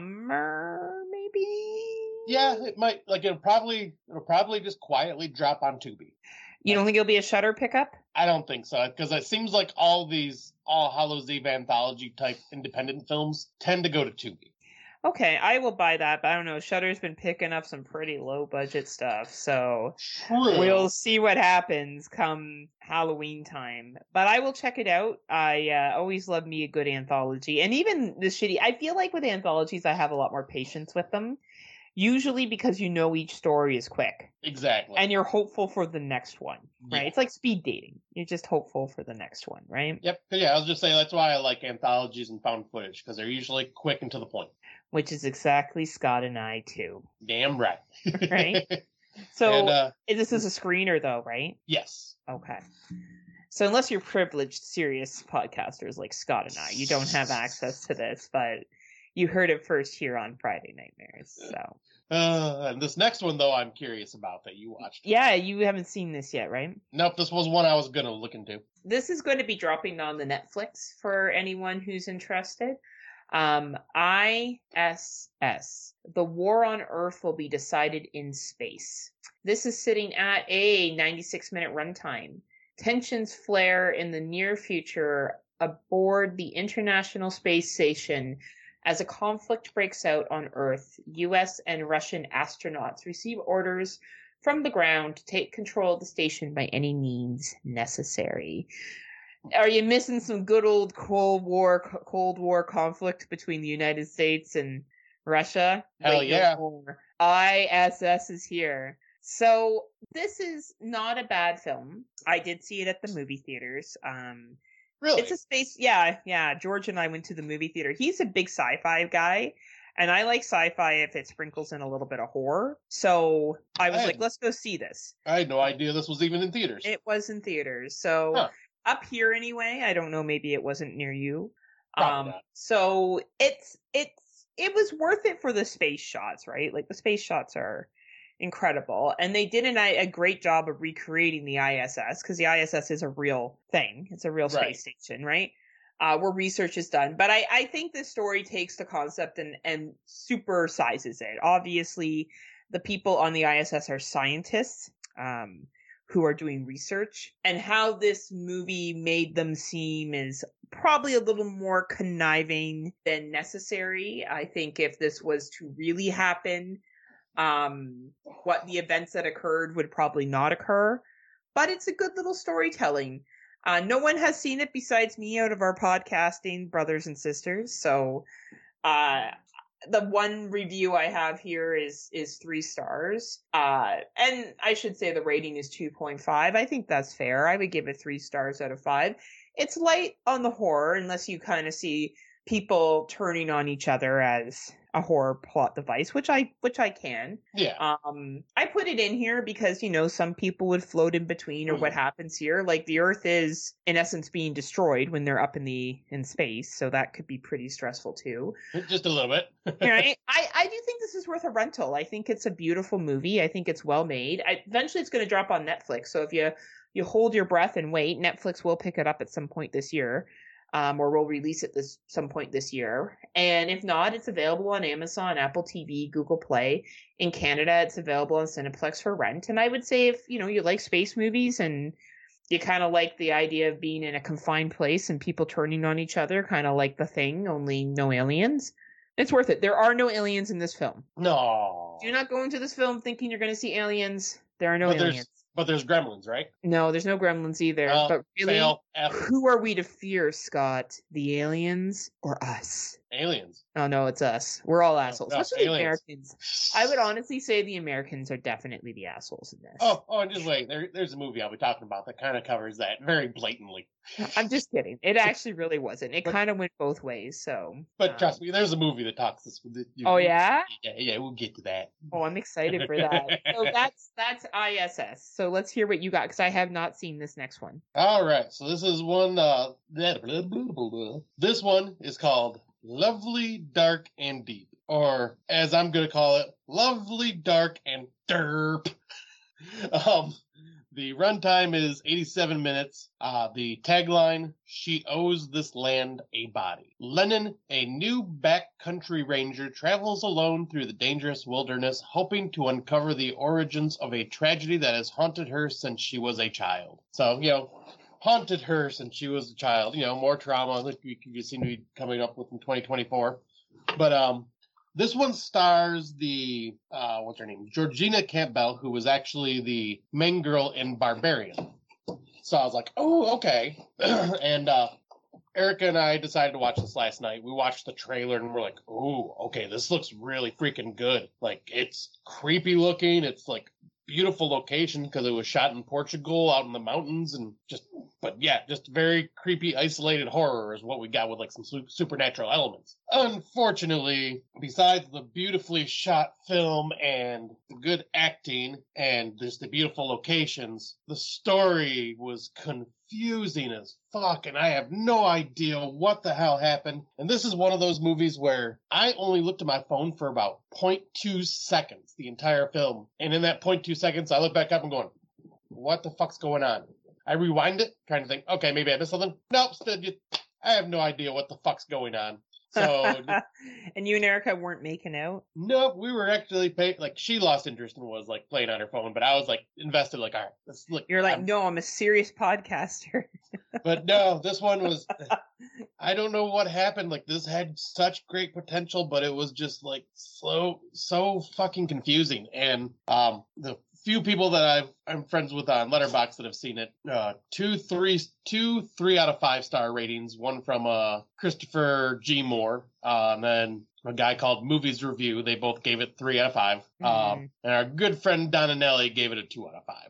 summer, maybe? Yeah, it might. Like it'll probably it'll probably just quietly drop on Tubi. You don't think it'll be a Shudder pickup? I don't think so, because it seems like all these All Hallows Eve anthology type independent films tend to go to Tubi. Okay, I will buy that, but I don't know. Shudder's been picking up some pretty low budget stuff, so True. we'll see what happens come Halloween time. But I will check it out. I uh, always love me a good anthology, and even the shitty. I feel like with anthologies, I have a lot more patience with them. Usually because you know each story is quick. Exactly. And you're hopeful for the next one, right? Yeah. It's like speed dating. You're just hopeful for the next one, right? Yep. Yeah, I was just saying that's why I like anthologies and found footage, because they're usually quick and to the point. Which is exactly Scott and I, too. Damn right. Right? So, and, uh, this is a screener, though, right? Yes. Okay. So unless you're privileged, serious podcasters like Scott and I, you don't have access to this, but you heard it first here on Friday Nightmares, so... Uh, and this next one, though, I'm curious about that you watched. Yeah, you haven't seen this yet, right? Nope, this was one I was going to look into. This is going to be dropping on the Netflix for anyone who's interested. Um, I S S. The War on Earth will be decided in space. This is sitting at a ninety-six minute runtime. Tensions flare in the near future aboard the International Space Station as a conflict breaks out on Earth. U S and Russian astronauts receive orders from the ground to take control of the station by any means necessary. Are you missing some good old Cold War Cold War conflict between the United States and Russia? Hell Wait, yeah. no more. I S S is here. So this is not a bad film. I did see it at the movie theaters. Um, Really? It's a space. Yeah, yeah. George and I went to the movie theater. He's a big sci-fi guy, and I like sci-fi if it sprinkles in a little bit of horror. So I was I like, had- let's go see this. I had no idea this was even in theaters. It was in theaters. So Huh. up here anyway. I don't know. Maybe it wasn't near you. Probably Um. not. So it's it's it was worth it for the space shots, right? Like the space shots are incredible, and they did an, a great job of recreating the I S S, because the I S S is a real thing. It's a real space Right. station, right? Uh, where research is done. But I, I think this story takes the concept and, and supersizes it. Obviously, the people on the I S S are scientists um, who are doing research, and how this movie made them seem is probably a little more conniving than necessary. I think if this was to really happen, um, what the events that occurred would probably not occur. But it's a good little storytelling. Uh, no one has seen it besides me out of our podcasting brothers and sisters. So, uh, the one review I have here is, is three stars. Uh, and I should say the rating is two point five. I think that's fair. I would give it three stars out of five. It's light on the horror, unless you kind of see people turning on each other as a horror plot device, which I which I can. Yeah. Um, I put it in here because, you know, some people would float in between, or what happens here. Like the Earth is in essence being destroyed when they're up in the in space, so that could be pretty stressful too. Just a little bit. Right? I I do think this is worth a rental. I think it's a beautiful movie. I think it's well made. I, eventually, it's going to drop on Netflix. So if you you hold your breath and wait, Netflix will pick it up at some point this year. Um, or we'll release it this some point this year. And if not, it's available on Amazon, Apple T V, Google Play. In Canada, it's available on Cineplex for rent. And I would say if, you know, you like space movies and you kind of like the idea of being in a confined place and people turning on each other, kind of like The Thing, only no aliens, it's worth it. There are no aliens in this film. No. Do not go into this film thinking you're going to see aliens. There are no but aliens. There's, but there's gremlins, right? No, there's no gremlins either. Well, but really, fail. F. who are we to fear, Scott? The aliens or us? Aliens. Oh no, it's us. We're all assholes, no, especially the aliens. Americans. I would honestly say the Americans are definitely the assholes in this. Oh, oh, and just wait. There, there's a movie I'll be talking about that kind of covers that very blatantly. I'm just kidding. It actually really wasn't. It kind of went both ways. So, but um, trust me, there's a movie that talks this. You, oh yeah. Yeah, yeah, we'll get to that. Oh, I'm excited for that. So that's that's I S S. So let's hear what you got because I have not seen this next one. All right, so this is one. Uh, blah, blah, blah, blah, blah. This one is called Lovely, Dark, and Deep, or as I'm gonna call it, Lovely, Dark, and Derp. um, the runtime is eighty-seven minutes. Uh, the tagline: She owes this land a body. Lennon, a new backcountry ranger, travels alone through the dangerous wilderness, hoping to uncover the origins of a tragedy that has haunted her since she was a child. So, you know, haunted her since she was a child. You know, more trauma that you, you seem to be coming up with in twenty twenty-four. But um, this one stars the, uh, what's her name? Georgina Campbell, who was actually the main girl in Barbarian. So I was like, oh, okay. and uh, Erica and I decided to watch this last night. We watched the trailer and we're like, oh, okay, this looks really freaking good. Like, it's creepy looking. It's like beautiful location because it was shot in Portugal out in the mountains and just, but yeah, just very creepy, isolated horror is what we got with like some su- supernatural elements. Unfortunately, besides the beautifully shot film and the good acting and just the beautiful locations, the story was confusing as fuck and I have no idea what the hell happened. And this is one of those movies where I only looked at my phone for about zero point two seconds the entire film. And in that zero point two seconds, I look back up and going, what the fuck's going on? I rewind it, trying to think, okay, maybe I missed something. Nope, still just, I have no idea what the fuck's going on. So, and you and Erica weren't making out? Nope, we were actually paying, like, she lost interest and was, like, playing on her phone, but I was, like, invested, like, all right, let's look. You're like, I'm... no, I'm a serious podcaster. But no, this one was, I don't know what happened. Like, this had such great potential, but it was just, like, so, so fucking confusing. And um, the few people that I've, I'm friends with on Letterboxd that have seen it, uh, two, three, two, three out of five star ratings. One from uh, Christopher G. Moore, uh, and then a guy called Movies Review. They both gave it three out of five. Mm. Um, and our good friend Donna Nelly gave it a two out of five.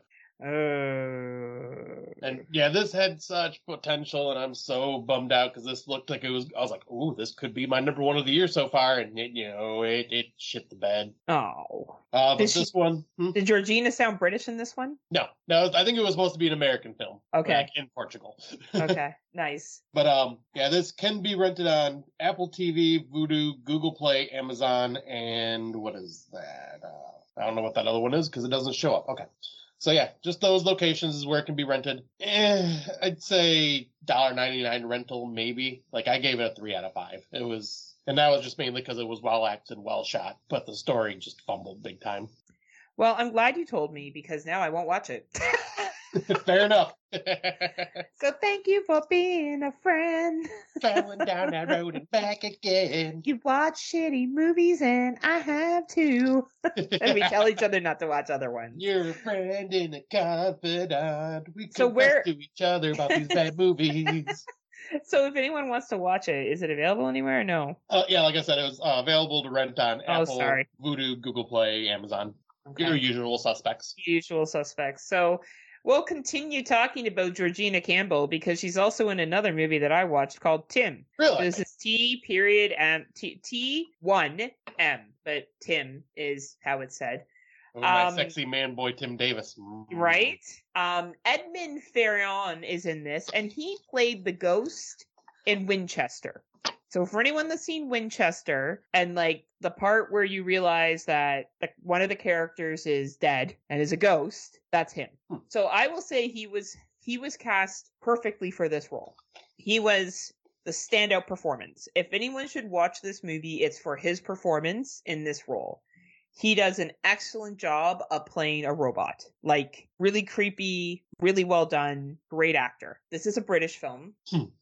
Uh... And yeah, this had such potential, and I'm so bummed out because this looked like it was. I was like, "Ooh, this could be my number one of the year so far," and it, you know, it it shit the bed. Oh, uh, but did this she, one hmm? Did Georgina sound British in this one? No, no, I think it was supposed to be an American film. Okay, like in Portugal. Okay, nice. But um, yeah, this can be rented on Apple T V, Vudu, Google Play, Amazon, and what is that? Uh, I don't know what that other one is because it doesn't show up. Okay. So yeah, just those locations is where it can be rented. Eh, I'd say one dollar ninety-nine rental, maybe. Like, I gave it a three out of five. It was, and that was just mainly because it was well acted, well shot, but the story just fumbled big time. Well, I'm glad you told me because now I won't watch it. Fair enough. So thank you for being a friend. Traveling down that road and back again. You watch shitty movies and I have too. And we tell each other not to watch other ones. You're a friend and a confidant. We so confess where... to each other about these bad movies. So if anyone wants to watch it, is it available anywhere or no? Uh, yeah, like I said, it was uh, available to rent on oh, Apple, sorry. Vudu, Google Play, Amazon. Okay. Your usual suspects. Usual suspects. So we'll continue talking about Georgina Campbell because she's also in another movie that I watched called Tim. Really? This is T period M T T one M, but Tim is how it's said. Oh, my um, sexy man boy Tim Davis. Mm. Right? Um, Edmund Ferrion is in this, and he played the ghost in Winchester. So for anyone that's seen Winchester and like the part where you realize that the, one of the characters is dead and is a ghost, that's him. Hmm. So I will say he was he was cast perfectly for this role. He was the standout performance. If anyone should watch this movie, it's for his performance in this role. He does an excellent job of playing a robot. Like, really creepy, really well done, great actor. This is a British film.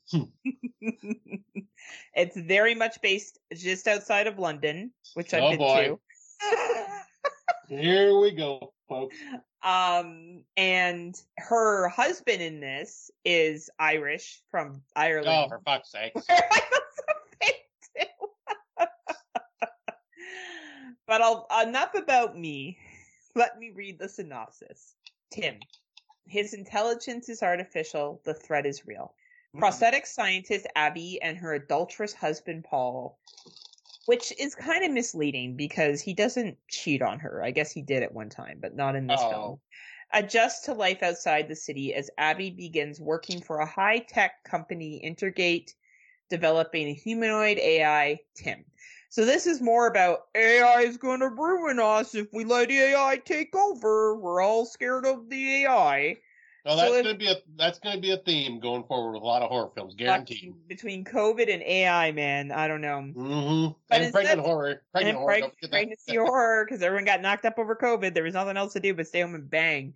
It's very much based just outside of London, which I've oh been boy. to. Here we go, folks. Um, and her husband in this is Irish from Ireland. Oh, for fuck's sake. But I'll enough about me. Let me read the synopsis. Tim. His intelligence is artificial. The threat is real. Mm-hmm. Prosthetic scientist Abby and her adulterous husband Paul, which is kind of misleading because he doesn't cheat on her. I guess he did at one time, but not in this oh. film. Adjust to life outside the city as Abby begins working for a high-tech company, Intergate, developing a humanoid A I, Tim. So this is more about A I is going to ruin us if we let A I take over. We're all scared of the A I. Well, that's so if, gonna be a that's gonna be a theme going forward with a lot of horror films, guaranteed. Between COVID and A I, man, I don't know. Mm-hmm. But and pregnant horror, pregnant and horror, preg- pregnancy horror, because everyone got knocked up over COVID. There was nothing else to do but stay home and bang.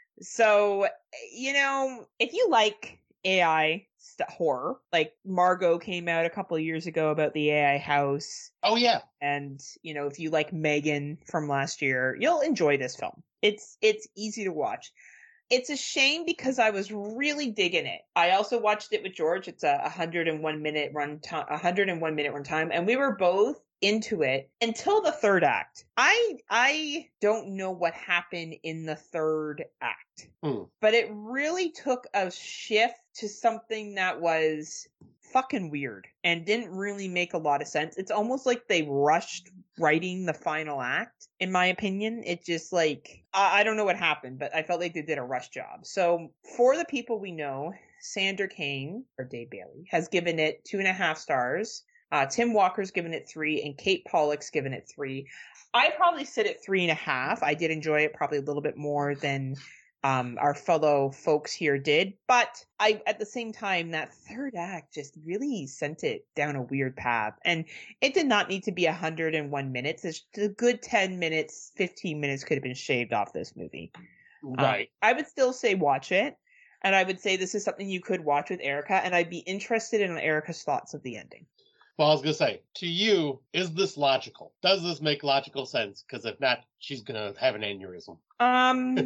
So, you know, if you like A I st- horror, like Margot came out a couple of years ago about the A I house. Oh yeah. And, you know, if you like Megan from last year, you'll enjoy this film. It's it's easy to watch. It's a shame because I was really digging it. I also watched it with George. It's a one hundred one minute run time, one hundred one minute run time, and we were both into it until the third act. I I don't know what happened in the third act, hmm. but it really took a shift to something that was fucking weird and didn't really make a lot of sense. It's almost like they rushed writing the final act, in my opinion. It just like, I, I don't know what happened, but I felt like they did a rush job. So for the people we know, Sandra Kane, or Dave Bailey, has given it two and a half stars. Uh, Tim Walker's given it three, and Kate Pollock's given it three. I probably sit at three and a half. I did enjoy it probably a little bit more than um, our fellow folks here did. But I, at the same time, that third act just really sent it down a weird path. And it did not need to be one hundred one minutes. It's a good ten minutes, fifteen minutes could have been shaved off this movie. Right. Um, I would still say watch it. And I would say this is something you could watch with Erica. And I'd be interested in Erica's thoughts of the ending. Well, I was going to say, to you, is this logical? Does this make logical sense? Because if not, she's going to have an aneurysm. Um,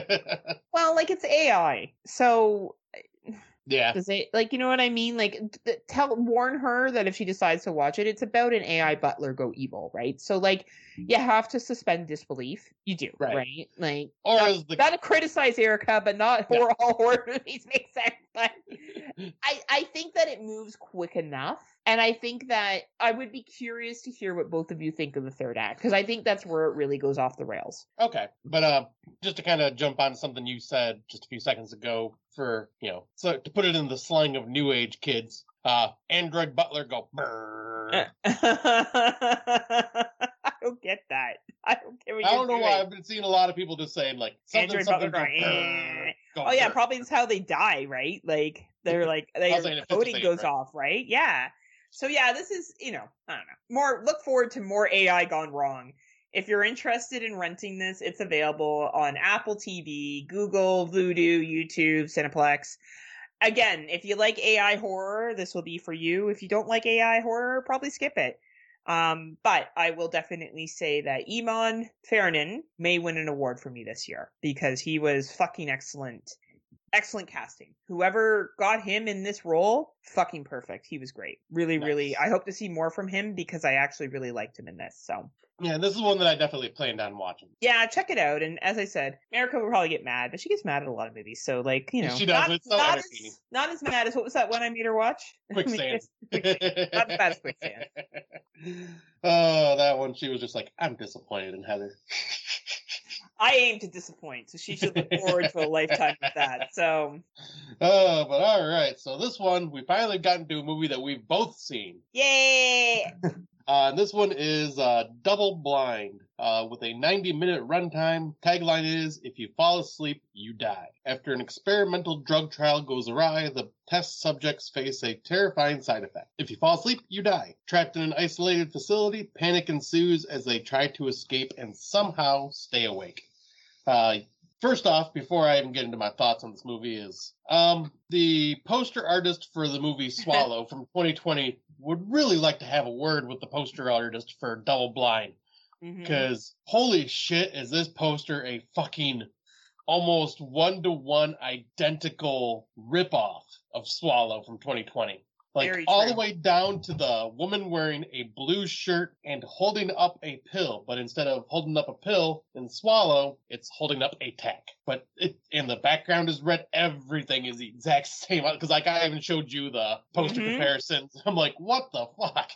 well, like, it's A I. So, yeah. Does it, like, you know what I mean? Like, th- tell, warn her that if she decides to watch it, it's about an A I butler go evil, right? So, like, you have to suspend disbelief. You do, right? right? Like, or not, as the... not to criticize Erica, but not horror, all horror movies make sense. But I, I think that it moves quick enough. And I think that I would be curious to hear what both of you think of the third act, because I think that's where it really goes off the rails. Okay. But uh, just to kind of jump on something you said just a few seconds ago, for, you know, so to put it in the slang of new age kids, uh, Android Butler go brrr. I don't get that. I don't get what I you're don't know doing. why I've been seeing a lot of people just saying, like, something, Android something Butler go, going, brrr, go oh, yeah, brrr. probably that's how they die, right? Like, they're like, their coding goes right? off, right? Yeah. So, yeah, this is, you know, I don't know. More, look forward to more A I gone wrong. If you're interested in renting this, it's available on Apple T V, Google, Vudu, YouTube, Cineplex. Again, if you like A I horror, this will be for you. If you don't like A I horror, probably skip it. Um, but I will definitely say that Eamon Farnan may win an award for me this year because he was fucking excellent. Excellent casting. Whoever got him in this role, fucking perfect. He was great. Really, nice. really. I hope to see more from him because I actually really liked him in this. So. Yeah, this is one that I definitely planned on watching. Yeah, check it out. And as I said, America will probably get mad, but she gets mad at a lot of movies. So, like, you know. She does. Not, it's so not entertaining. As, not as mad as, what was that one I made her watch? Quicksand. Quicksand. Not as bad as Quicksand. Oh, that one, she was just like, I'm disappointed in Heather. I aim to disappoint, so she should look forward to a lifetime of that. So. Oh, but all right. So this one, we finally got into a movie that we've both seen. Yay! Uh, and this one is uh, Double Blind, uh, with a ninety minute runtime. Tagline is, if you fall asleep, you die. After an experimental drug trial goes awry, the test subjects face a terrifying side effect. If you fall asleep, you die. Trapped in an isolated facility, panic ensues as they try to escape and somehow stay awake. Uh, first off, before I even get into my thoughts on this movie is, um, the poster artist for the movie Swallow from twenty twenty would really like to have a word with the poster artist for Double Blind. Because mm-hmm. holy shit, is this poster a fucking almost one-to-one identical ripoff of Swallow from twenty twenty. Like, Very all true. the way down to the woman wearing a blue shirt and holding up a pill. But instead of holding up a pill and swallow, it's holding up a tack. But it, and the background is red. Everything is the exact same. Because, like, I even showed you the poster Mhm. comparisons. I'm like, what the fuck?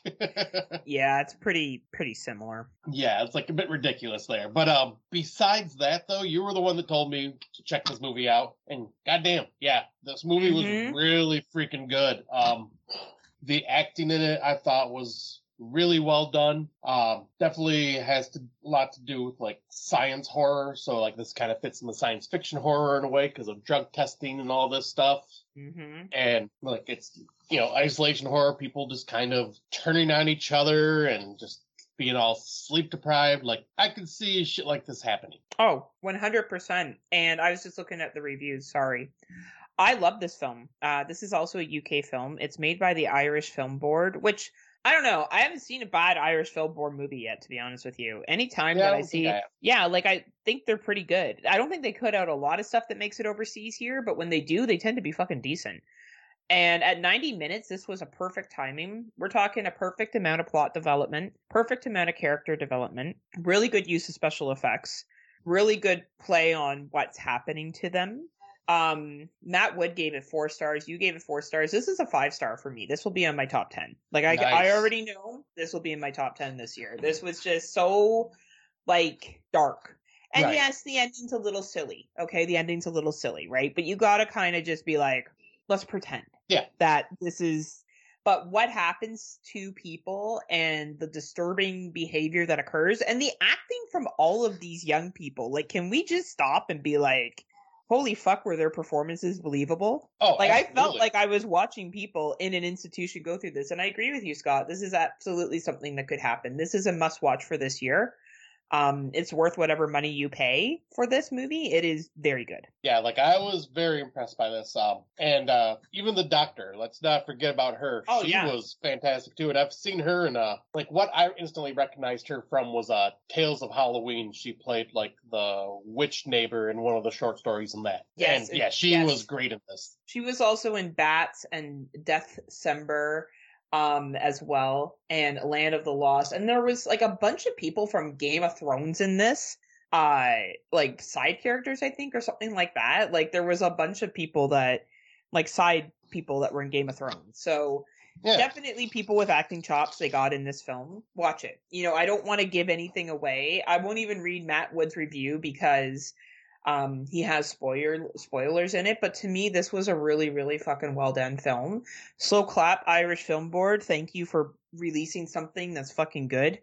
Yeah, it's pretty pretty similar. Yeah, it's like a bit ridiculous there. But um, besides that, though, you were the one that told me to check this movie out. And goddamn, yeah, this movie Mhm. was really freaking good. Um, the acting in it, I thought, was really well done. Um, definitely has to, a lot to do with like science horror. So like this kind of fits in the science fiction horror in a way because of drug testing and all this stuff. Mhm. And like it's, you know, isolation horror, people just kind of turning on each other and just being all sleep deprived. Like I could see shit like this happening. Oh, one hundred percent. And I was just looking at the reviews, sorry. I love this film. Uh, this is also a U K film. It's made by the Irish Film Board, which I don't know. I haven't seen a bad Irish Film Board movie yet, to be honest with you. Anytime Yeah, I that I don't think I see, have. yeah, like I think they're pretty good. I don't think they cut out a lot of stuff that makes it overseas here, but when they do, they tend to be fucking decent. And at ninety minutes, this was a perfect timing. We're talking a perfect amount of plot development, perfect amount of character development, really good use of special effects, really good play on what's happening to them. Um, Matt Wood gave it four stars. You gave it four stars. This is a five star for me. This will be on my top ten. Like I, Nice. I already know this will be in my top ten this year. This was just so like dark. And Right. yes, the ending's a little silly. Okay, the ending's a little silly, right? But you gotta kind of just be like, let's pretend Yeah. that this is. But what happens to people and the disturbing behavior that occurs and the acting from all of these young people, like, can we just stop and be like, holy fuck, were their performances believable? Oh, like absolutely. I felt like I was watching people in an institution go through this, and I agree with you, Scott. This is absolutely something that could happen. This is a must watch for this year. Um, it's worth whatever money you pay for this movie. It is very good. Yeah, like I was very impressed by this. Um, and uh, even the doctor, let's not forget about her. Oh, she yeah. was fantastic too. And I've seen her in uh, like what I instantly recognized her from was uh, Tales of Halloween. She played like the witch neighbor in one of the short stories in that. Yes, and yeah, she yes. was great in this. She was also in Bats and Deathcember um as well, and Land of the Lost, and there was like a bunch of people from Game of Thrones in this, uh like side characters I think or something like that. Like there was a bunch of people that like side people that were in Game of Thrones. So Yeah. definitely people with acting chops they got in this film. Watch it. You know, I don't want to give anything away. I won't even read Matt Wood's review because um he has spoiler spoilers in it, but to me this was a really really fucking well done film. Slow clap, Irish Film Board, thank you for releasing something that's fucking good.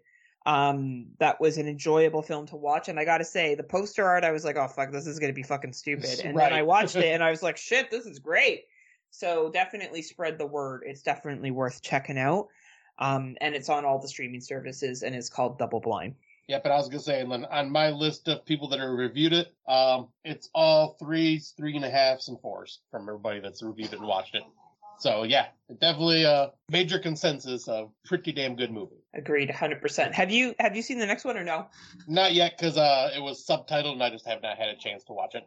Um that was an enjoyable film to watch, and I gotta say the poster art I was like, oh fuck, this is gonna be fucking stupid, and Right. then I watched it and I was like, shit, this is great. So definitely spread the word. It's definitely worth checking out. Um and it's on all the streaming services and it's called Double Blind. Yep, and I was gonna say, and then on my list of people that have reviewed it, um, it's all threes, three and a halves, and fours from everybody that's reviewed it and watched it. So yeah, definitely a major consensus of pretty damn good movie. Agreed, one hundred percent. Have you have you seen the next one or no? Not yet, because uh, it was subtitled, and I just have not had a chance to watch it.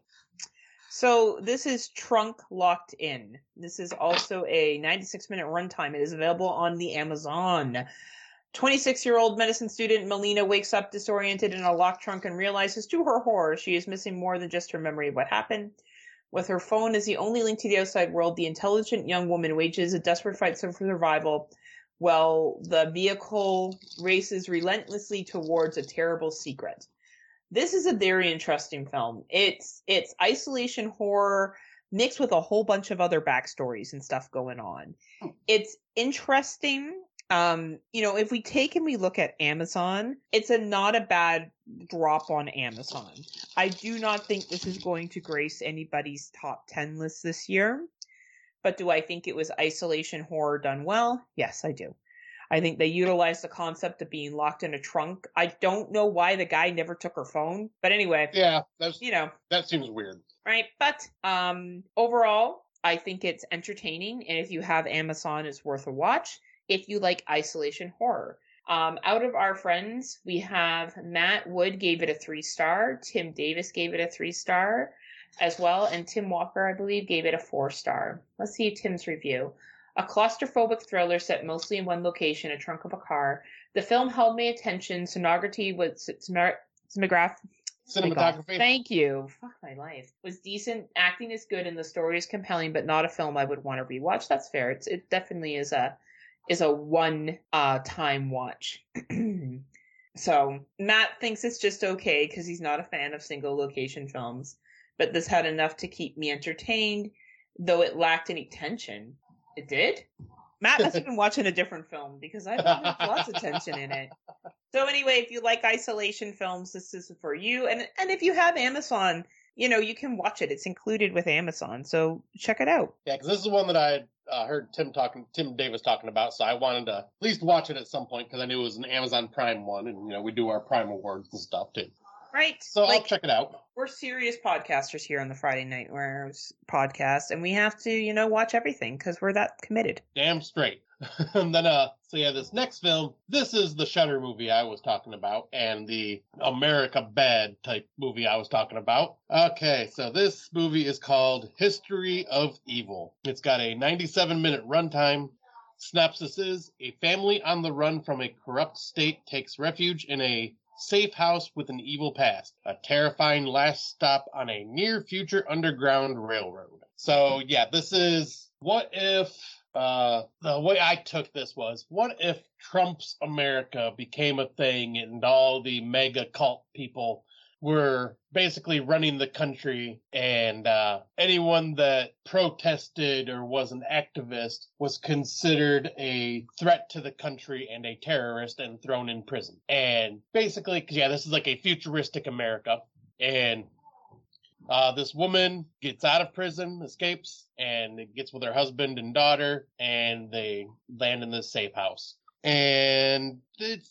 So this is Trunk Locked In. This is also a ninety-six minute runtime. It is available on the Amazon. twenty-six-year-old medicine student Melina wakes up disoriented in a locked trunk and realizes to her horror she is missing more than just her memory of what happened. With her phone as the only link to the outside world, the intelligent young woman wages a desperate fight for survival while the vehicle races relentlessly towards a terrible secret. This is a very interesting film. It's it's isolation horror mixed with a whole bunch of other backstories and stuff going on. It's interesting. Um, you know, if we take and we look at Amazon, it's a not a bad drop on Amazon. I do not think this is going to grace anybody's top ten list this year. But do I think it was isolation horror done well? Yes, I do. I think they utilized the concept of being locked in a trunk. I don't know why the guy never took her phone, but anyway. Yeah, that's you know that seems weird, right? But um, overall, I think it's entertaining, and if you have Amazon, it's worth a watch. If you like isolation horror, um, out of our friends, we have Matt Wood gave it a three star, Tim Davis gave it a three star, as well, and Tim Walker, I believe, gave it a four star. Let's see Tim's review. A claustrophobic thriller set mostly in one location, a trunk of a car. The film held my attention. Sonography was sonograph. Cinematography. Thank you. Fuck my life. Was decent. Acting is good, and the story is compelling, but not a film I would want to rewatch. That's fair. It's it definitely is a is a one uh time watch. So Matt thinks it's just okay because he's not a fan of single location films, but this had enough to keep me entertained, though it lacked any tension. It did? Matt must have been watching a different film because I thought there was lots of tension in it. So anyway, if you like isolation films, this is for you. And and if you have Amazon, you know, you can watch it. It's included with Amazon, so check it out. Yeah, because this is one that I had uh, heard Tim talking, Tim Davis talking about, so I wanted to at least watch it at some point because I knew it was an Amazon Prime one, and you know we do our Prime awards and stuff too. Right. So like, I'll check it out. We're serious podcasters here on the Friday Nightmares podcast, and we have to, you know, watch everything because we're that committed. Damn straight. And then, uh, so yeah, this next film, this is the Shudder movie I was talking about, and the America Bad type movie I was talking about. Okay, so this movie is called History of Evil. It's got a ninety-seven minute runtime. Synopsis is, a family on the run from a corrupt state takes refuge in a safe house with an evil past. A terrifying last stop on a near-future underground railroad. So, yeah, this is, what if... Uh, the way I took this was, what if Trump's America became a thing and all the mega cult people were basically running the country, and uh, anyone that protested or was an activist was considered a threat to the country and a terrorist and thrown in prison. And basically, yeah, this is like a futuristic America, and Uh, this woman gets out of prison, escapes, and gets with her husband and daughter, and they land in this safe house. And it's,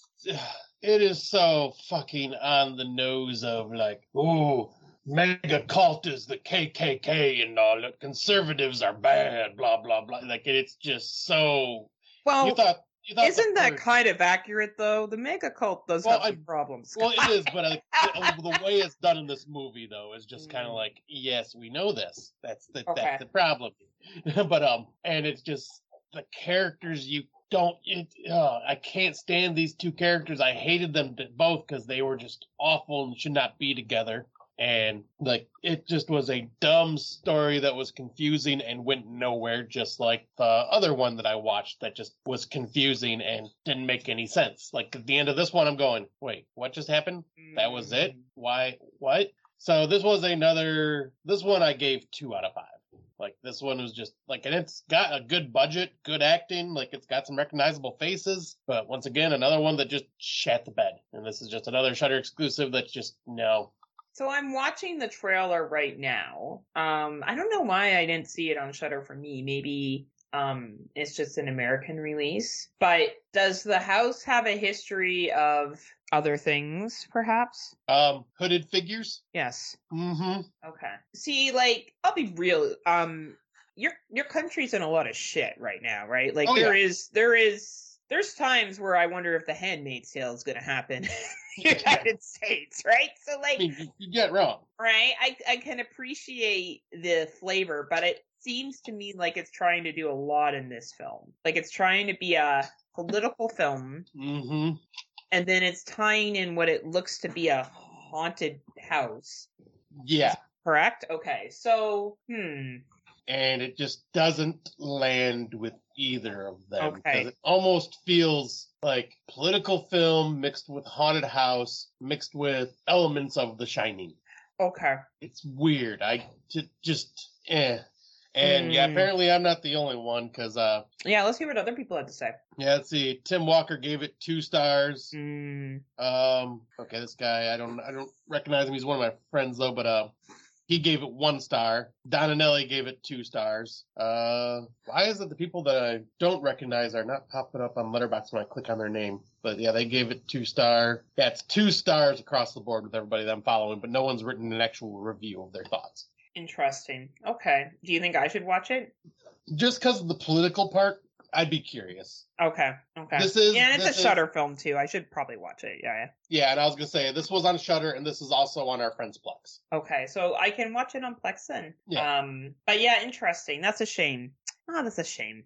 it is so fucking on the nose of like, ooh, mega cult is the K K K and all, the conservatives are bad, blah, blah, blah. Like, it's just so... Well, you thought, you thought isn't that first... kind of accurate, though? The mega cult does well, have some I, problems. Well, it is, but like, the, the way it's done in this movie, though, is just kind of like, yes, we know this. That's the, Okay. that's the problem. But, um, and it's just the characters you don't, it, uh, I can't stand these two characters. I hated them both because they were just awful and should not be together. And like, it just was a dumb story that was confusing and went nowhere, just like the other one that I watched that just was confusing and didn't make any sense. Like at the end of this one, I'm going, wait, what just happened? That was it? Why? What? So this was another, this one I gave two out of five. Like this one was just like, and it's got a good budget, good acting, like it's got some recognizable faces, but once again, another one that just shat the bed. And this is just another Shudder exclusive that's just, no. So I'm watching the trailer right now. Um, I don't know why I didn't see it on Shudder for me. Maybe um, it's just an American release. But does the house have a history of other things, perhaps? Um, hooded figures? Yes. Mm-hmm. Okay. See, like, I'll be real. Um, your your country's in a lot of shit right now, right? Like, oh, there yeah. is there is. There's times where I wonder if the Handmaid's Tale is going to happen in the United States, right? So, like, I mean, you get wrong, right? I I can appreciate the flavor, but it seems to me like it's trying to do a lot in this film. Like, it's trying to be a political film, mm-hmm. and then it's tying in what it looks to be a haunted house. Yeah. Correct? Okay, so, hmm. And it just doesn't land with either of them. Okay. Because it almost feels like political film mixed with haunted house, mixed with elements of The Shining. Okay. It's weird. I j- just, eh. And mm. yeah, apparently I'm not the only one, because... Uh, yeah, let's hear what other people had to say. Yeah, let's see. Tim Walker gave it two stars. Mm. Um, okay, this guy, I don't I don't recognize him. He's one of my friends, though, but... uh. He gave it one star. Donanelli gave it two stars. Uh, why is it the people that I don't recognize are not popping up on Letterboxd when I click on their name? But yeah, they gave it two star. Yeah, it's two stars across the board with everybody that I'm following, but no one's written an actual review of their thoughts. Interesting. Okay. Do you think I should watch it? Just because of the political part, I'd be curious. Okay. Okay. This is yeah, and it's a Shudder is, film too. I should probably watch it. Yeah, yeah. Yeah, and I was gonna say this was on Shudder, and this is also on our friend's Plex. Okay, so I can watch it on Plex then. Yeah. Um, but yeah, interesting. That's a shame. Oh, that's a shame.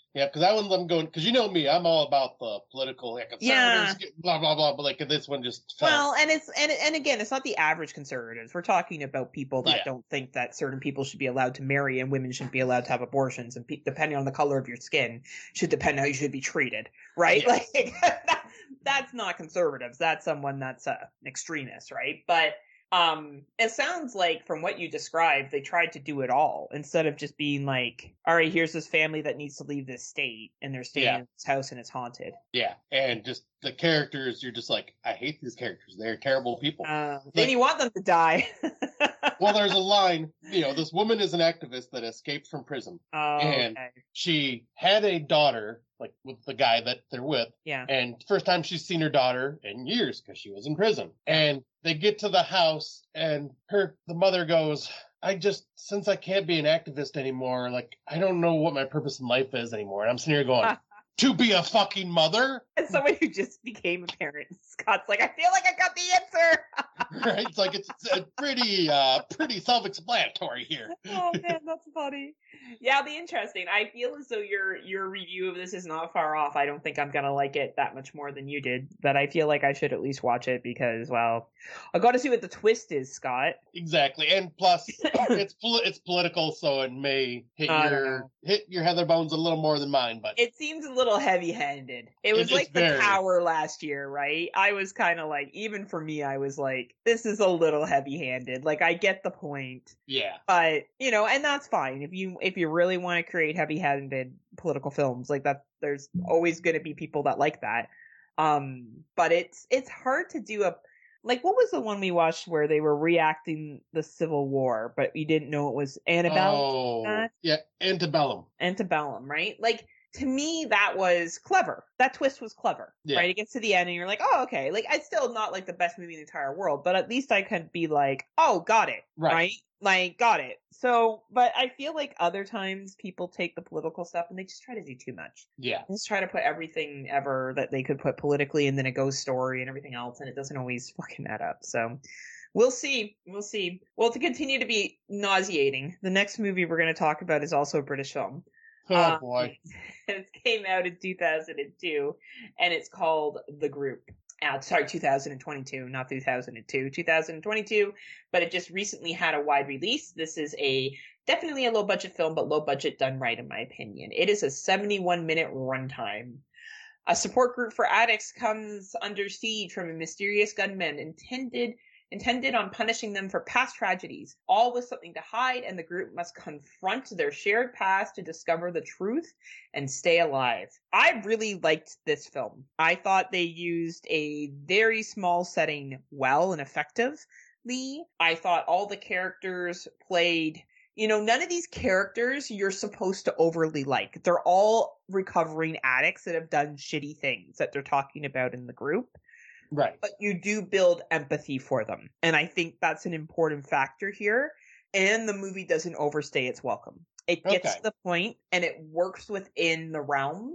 Yeah, because I wouldn't let them go, because you know me, I'm all about the political, like, conservatives, Yeah. blah, blah, blah, but like this one just felt... Well, and it's, and, and again, it's not the average conservatives. We're talking about people that Yeah. don't think that certain people should be allowed to marry and women shouldn't be allowed to have abortions, and pe- depending on the color of your skin should depend how you should be treated, right? Yeah. Like, that, that's not conservatives. That's someone that's uh, an extremist, right? But um, it sounds like from what you described, they tried to do it all instead of just being like, all right, here's this family that needs to leave this state and they're staying Yeah. in this house and it's haunted. Yeah, and just the characters, you're just like, I hate these characters. They're terrible people. Uh, Like- then you want them to die. Well, there's a line, you know, this woman is an activist that escaped from prison. Oh, And- okay. She had a daughter, like with the guy that they're with, Yeah. and first time she's seen her daughter in years because she was in prison. And they get to the house, and her the mother goes, I just, since I can't be an activist anymore, like, I don't know what my purpose in life is anymore. And I'm sitting here going, to be a fucking mother? As someone who just became a parent, Scott's like, I feel like I got the answer. Right? It's like, it's, it's pretty, uh, pretty self-explanatory here. Oh man, that's funny. Yeah, it'll be interesting. I feel as though your your review of this is not far off. I don't think I'm gonna like it that much more than you did, but I feel like I should at least watch it because, well, I got to see what the twist is, Scott. Exactly, and plus, it's poli- it's political, so it may hit I don't your know. hit your Heather bones a little more than mine. But It seems a little heavy-handed. It was It- like it's the very. Tower last year, right? I was kind of like, even for me, I was like, this is a little heavy-handed. Like, I get the point. yeah, But, you know, and that's fine. If you if you really want to create heavy-handed political films, like that, there's always going to be people that like that. Um, but it's it's hard to do a like what was the one we watched where they were reacting the Civil War, but you didn't know it was Annabelle, oh that? yeah, antebellum. Antebellum, right? Like to me, that was clever. That twist was clever, Yeah. right? It gets to the end, and you're like, oh, okay. Like, it's still not like the best movie in the entire world, but at least I could be like, oh, got it, Right. right? Like, got it. So, but I feel like other times people take the political stuff and they just try to do too much. Yeah, They just try to put everything ever that they could put politically, and then a ghost story and everything else, and it doesn't always fucking add up. So. We'll see. We'll see. Well, to continue to be nauseating, the next movie we're going to talk about is also a British film. oh Um, boy, It came out in two thousand two, and it's called The Group. Uh, sorry, two thousand twenty-two, not two thousand two, two thousand twenty-two, but it just recently had a wide release. This is a definitely a low budget film, but low budget done right, in my opinion. It is a seventy-one minute runtime. A support group for addicts comes under siege from a mysterious gunman intended intended on punishing them for past tragedies, all with something to hide, and the group must confront their shared past to discover the truth and stay alive. I really liked this film. I thought they used a very small setting well and effectively. I thought all the characters played, you know, none of these characters you're supposed to overly like. They're all recovering addicts that have done shitty things that they're talking about in the group. right. But you do build empathy for them. And I think that's an important factor here. And the movie doesn't overstay its welcome. It gets Okay. to the point and it works within the realm.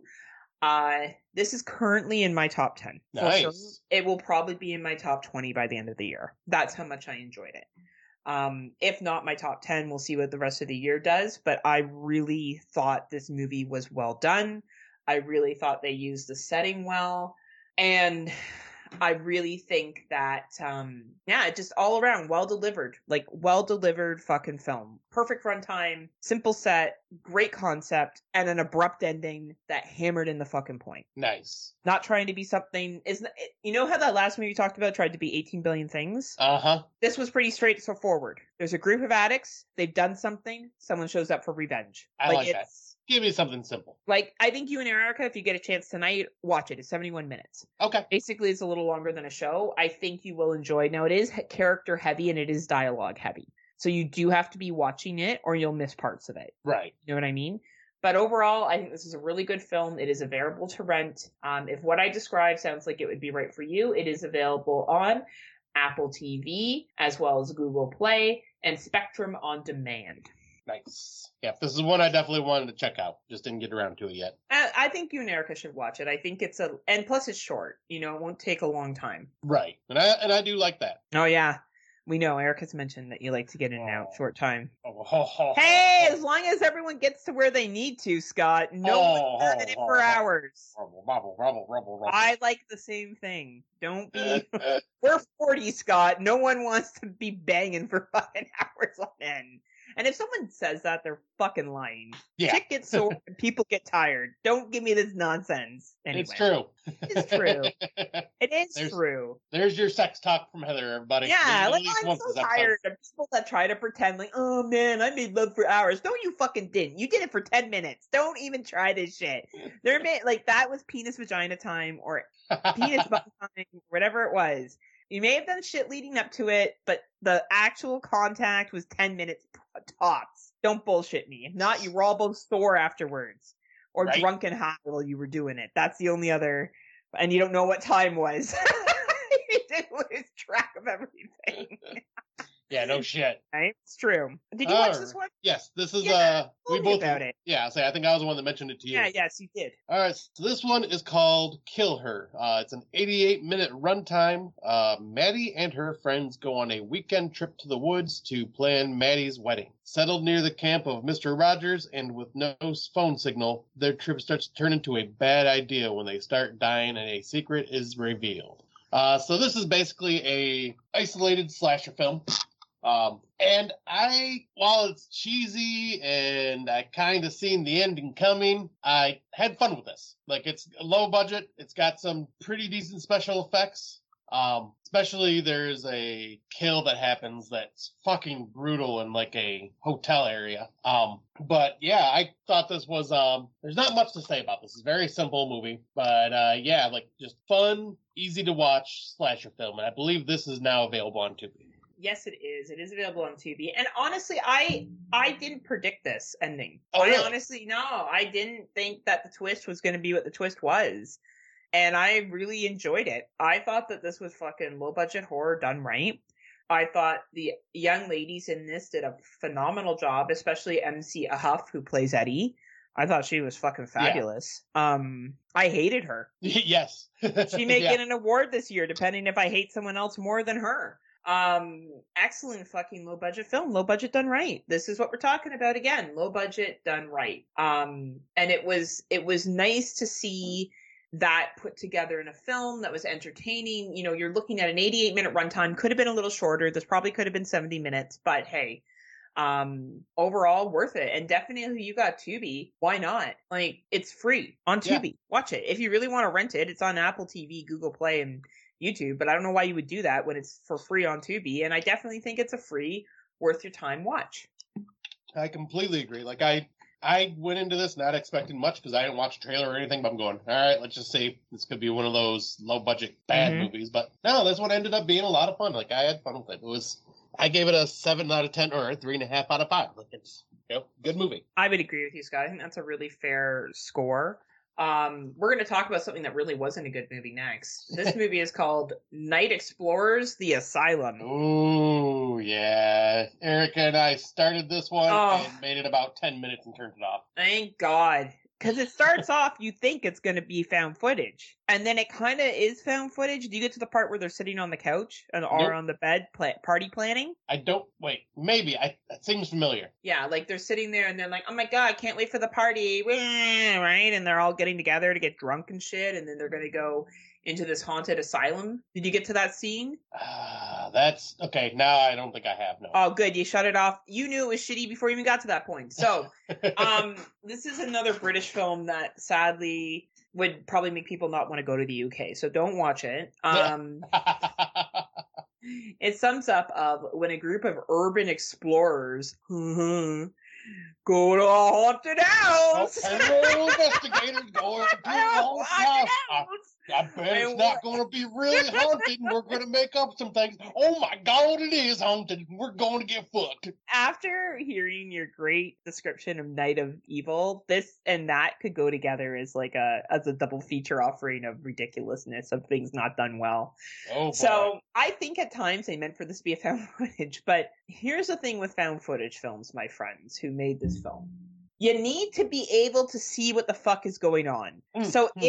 Uh, this is currently in my top ten. For sure. Nice. It will probably be in my top twenty by the end of the year. That's how much I enjoyed it. Um, if not my top ten, we'll see what the rest of the year does. But I really thought this movie was well done. I really thought they used the setting well. And I really think that, um, yeah, just all around well delivered, like well delivered fucking film. Perfect runtime, simple set, great concept, and an abrupt ending that hammered in the fucking point. Nice. Not trying to be something, isn't it? You know how that last movie you talked about tried to be eighteen billion things? Uh huh. This was pretty straightforward. There's a group of addicts. They've done something. Someone shows up for revenge. I like that. it's, Give me something simple. Like, I think you and Erica, if you get a chance tonight, watch it. It's seventy-one minutes. Okay. Basically, it's a little longer than a show. I think you will enjoy. Now, it is character heavy and it is dialogue heavy. So you do have to be watching it or you'll miss parts of it. Right. You know what I mean? But overall, I think this is a really good film. It is available to rent. Um, if what I described sounds like it would be right for you, it is available on Apple T V, as well as Google Play, and Spectrum On Demand. Nice. Yeah, this is one I definitely wanted to check out. Just didn't get around to it yet. I, I think you and Erica should watch it. I think it's a, and plus it's short. You know, it won't take a long time. Right. And I and I do like that. Oh yeah. We know Eric has mentioned that you like to get in and out Oh. short time. Oh, ho, ho, Hey, ho, as long as everyone gets to where they need to, Scott, no Oh, one's done ho, it ho, for ho. hours. Rubble, rubble, rubble, rubble, rubble. I like the same thing. Don't be. We're forty, Scott. No one wants to be banging for fucking hours on end. And if someone says that, they're fucking lying. Yeah. Shit gets sore and people get tired. Don't give me this nonsense. Anyway, It's true. It's true. It is There's- true. There's your sex talk from Heather, everybody. Yeah, At like least I'm once so this episode. tired of people that try to pretend like, oh man, I made love for hours. No, you fucking didn't. You did it for ten minutes. Don't even try this shit. There may like that was penis vagina time or penis butt time, whatever it was. You may have done shit leading up to it, but the actual contact was ten minutes tops. Don't bullshit me. If not, you were all both sore afterwards. Or Right. drunk and high while you were doing it. That's the only other... And you don't know what time was. You didn't lose track of everything. Yeah, no shit. Right? It's true. Did you watch Alright. this one? Yes, this is Yeah, uh tell we me both about it. Yeah, so I think I was the one that mentioned it to you. Yeah, yes, you did. All right, so this one is called Kill Her. Uh, it's an eighty-eight minute runtime. Uh, Maddie and her friends go on a weekend trip to the woods to plan Maddie's wedding. Settled near the camp of Mister Rogers and with no phone signal, their trip starts to turn into a bad idea when they start dying and a secret is revealed. Uh, so this is basically a isolated slasher film. Um, and I, while it's cheesy and I kind of seen the ending coming, I had fun with this. Like, it's low budget. It's got some pretty decent special effects. Um, especially there's a kill that happens that's fucking brutal in like a hotel area. Um, but yeah, I thought this was, um, there's not much to say about this. It's a very simple movie, but, uh, yeah, like just fun, easy to watch slasher film. And I believe this is now available on Tubi. Yes, it is. It is available on Tubi. And honestly, I I didn't predict this ending. Oh, I really? honestly, no. I didn't think that the twist was going to be what the twist was. And I really enjoyed it. I thought that this was fucking low-budget horror done right. I thought the young ladies in this did a phenomenal job, especially M C Ahuff, who plays Eddie. I thought she was fucking fabulous. Yeah. Um, I hated her. Yes. She may Yeah. get an award this year, depending if I hate someone else more than her. Um, excellent fucking low budget film, low budget done right. This is what we're talking about again, low budget done right. Um, and it was, it was nice to see that put together in a film that was entertaining. You know, you're looking at an eighty-eight minute runtime, could have been a little shorter. This probably could have been seventy minutes, but hey, um, overall worth it. And definitely you got Tubi. Why not? Like, it's free on Tubi. Yeah. Watch it. If you really want to rent it, it's on Apple T V, Google Play, and YouTube, but I don't know why you would do that when it's for free on Tubi, and I definitely think it's a free, worth your time watch. I completely agree. Like, I I went into this not expecting much because I didn't watch a trailer or anything, but I'm going, all right, let's just say this could be one of those low-budget bad mm-hmm. movies, but no, this one ended up being a lot of fun. Like, I had fun with it. It was, I gave it a seven out of ten, or a three and a half out of five. Like, it's, you know, good movie. I would agree with you, Scott. I think that's a really fair score. Um, we're going to talk about something that really wasn't a good movie next. This movie is called Night Explorers: The Asylum. Ooh, yeah. Erica and I started this one oh, and made it about ten minutes and turned it off. Thank God. Because it starts off, you think it's going to be found footage. And then it kind of is found footage. Do you get to the part where they're sitting on the couch and or nope. on the bed pla- party planning? I don't, wait, maybe. I That seems familiar. Yeah, like they're sitting there and they're like, oh my God, can't wait for the party. Right? And they're all getting together to get drunk and shit. And then they're going to go into this haunted asylum. Did you get to that scene? Uh, that's, okay, now I don't think I have, no. Oh, good, you shut it off. You knew it was shitty before you even got to that point. So, um, this is another British film that sadly would probably make people not want to go to the U K. So don't watch it. Um, it sums up of when a group of urban explorers go to a haunted house. Oh, hello, investigators going to a haunted house. house. I, I bet it's not going to be really haunted, and we're going to make up some things. Oh my God, it is haunted. We're going to get fucked. After hearing your great description of Night of Evil, this and that could go together as like a as a double feature offering of ridiculousness of things not done well. Oh boy. So I think at times they meant for this to be a found footage, but here's the thing with found footage films, my friends who made this film. You need to be able to see what the fuck is going on. Mm, so mm. if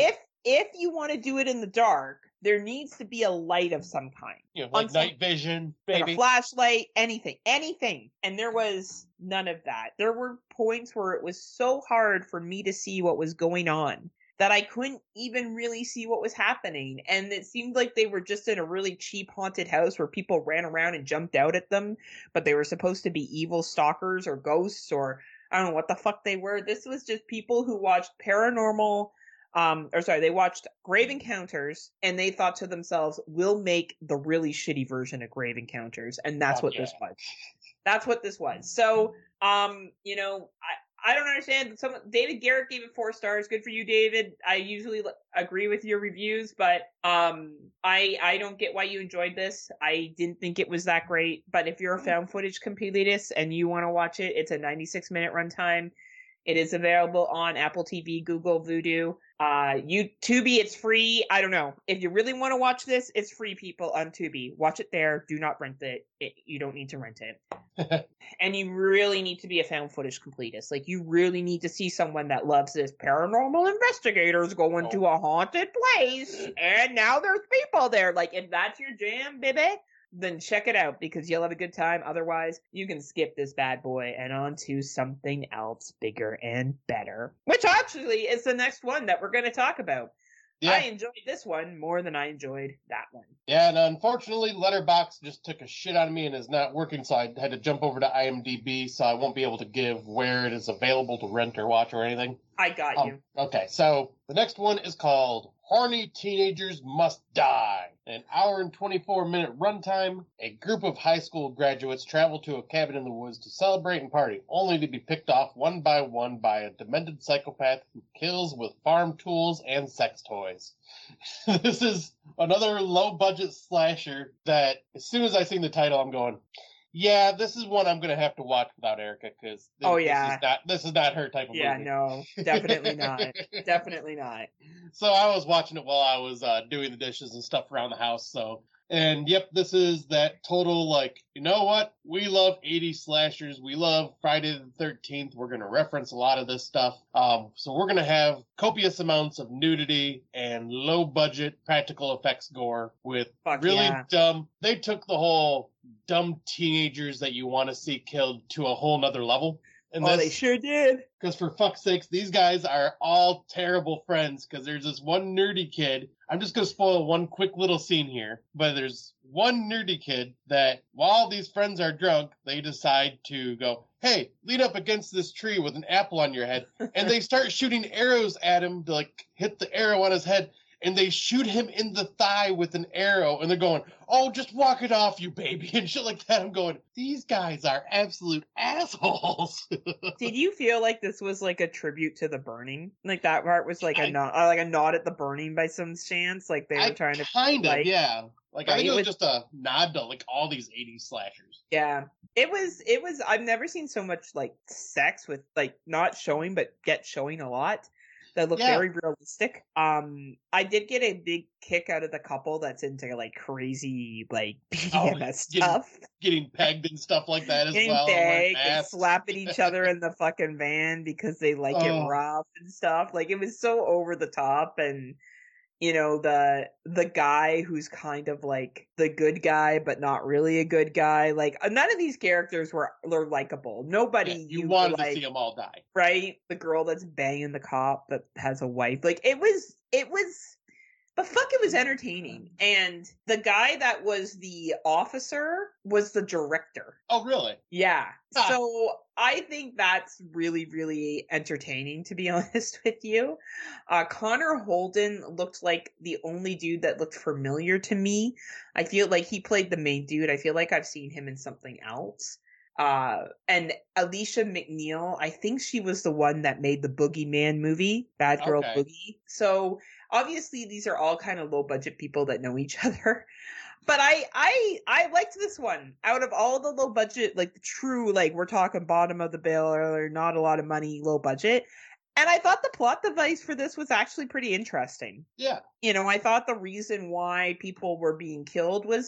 if you want to do it in the dark, there needs to be a light of some kind. You know, like some, night vision, maybe. Like a flashlight, anything, anything. And there was none of that. There were points where it was so hard for me to see what was going on that I couldn't even really see what was happening. And it seemed like they were just in a really cheap haunted house where people ran around and jumped out at them, but they were supposed to be evil stalkers or ghosts or I don't know what the fuck they were. This was just people who watched paranormal, um, or sorry, they watched Grave Encounters and they thought to themselves, we'll make the really shitty version of Grave Encounters. And that's Oh, what yeah. this was. That's what this was. So, um, you know, I, I don't understand. Some David Garrett gave it four stars. Good for you, David. I usually l- agree with your reviews, but um, I I don't get why you enjoyed this. I didn't think it was that great. But if you're a found footage completist and you want to watch it, it's a ninety-six minute runtime. It is available on Apple T V, Google, Vudu, uh, you Tubi. It's free. I don't know if you really want to watch this. It's free, people, on Tubi. Watch it there. Do not rent it. it you don't need to rent it. And you really need to be a found footage completist. Like, you really need to see someone that loves this. Paranormal investigators going Oh. to a haunted place, and now there's people there. Like, if that's your jam, baby, then check it out because you'll have a good time. Otherwise, you can skip this bad boy and on to something else bigger and better, which actually is the next one that we're going to talk about. Yeah. I enjoyed this one more than I enjoyed that one. Yeah, and unfortunately, Letterboxd just took a shit out of me and is not working, so I had to jump over to IMDb, so I won't be able to give where it is available to rent or watch or anything. I got Um, you. Okay, so the next one is called Horny Teenagers Must Die. An hour and twenty-four minute runtime. A group of high school graduates travel to a cabin in the woods to celebrate and party, only to be picked off one by one by a demented psychopath who kills with farm tools and sex toys. This is another low budget slasher that, as soon as I seen the title, I'm going, yeah, this is one I'm going to have to watch without Erica, because this, Oh, this yeah. is not this is not her type of Yeah, movie. no, definitely not. Definitely not. So I was watching it while I was uh, doing the dishes and stuff around the house. So, and yep, this is that total, like, you know what? We love eighties slashers. We love Friday the thirteenth. We're going to reference a lot of this stuff. Um, so we're going to have copious amounts of nudity and low budget practical effects gore with Fuck really yeah. dumb. They took the whole dumb teenagers that you want to see killed to a whole nother level. And Oh, they sure did. Because for fuck's sakes, these guys are all terrible friends. Because there's this one nerdy kid. I'm just going to spoil one quick little scene here. But there's one nerdy kid that, while these friends are drunk, they decide to go, hey, lean up against this tree with an apple on your head. And they start shooting arrows at him to, like, hit the arrow on his head. And they shoot him in the thigh with an arrow. And they're going, oh, just walk it off, you baby. And shit like that. I'm going, these guys are absolute assholes. Did you feel like this was like a tribute to The Burning? Like that part was like a I- nod, uh, like a nod at The Burning by some chance. Like they were I trying to, kind of, like- yeah. Like, I Right, think it was with- just a nod to, like, all these eighties slashers. yeah. It was. It was. I've never seen so much like sex with like not showing, but get showing a lot. That looked Yeah. very realistic. Um, I did get a big kick out of the couple that's into like crazy like B D M S getting stuff. Getting pegged and stuff like that as Getting well. and wearing pegged and masks. slapping each other in the fucking van because they like Oh. it rough and stuff. Like it was so over the top, and you know the the guy who's kind of like the good guy but not really a good guy. Like none of these characters were were likable. Nobody Yeah, you you wanted like, to see them all die. right? The girl that's banging the cop that has a wife. Like it was it was but fuck, it was entertaining. And the guy that was the officer was the director. Oh, really? Yeah. Huh. So I think that's really, really entertaining, to be honest with you. Uh, Connor Holden looked like the only dude that looked familiar to me. I feel like he played the main dude. I feel like I've seen him in something else. Uh, and Alicia McNeil, I think she was the one that made the Boogeyman movie, Bad Girl Okay. Boogie. So obviously these are all kind of low budget people that know each other. But I, I, I liked this one. Out of all the low budget, like the true, like we're talking bottom of the bill or not a lot of money, low budget. And I thought the plot device for this was actually pretty interesting. Yeah. You know, I thought the reason why people were being killed was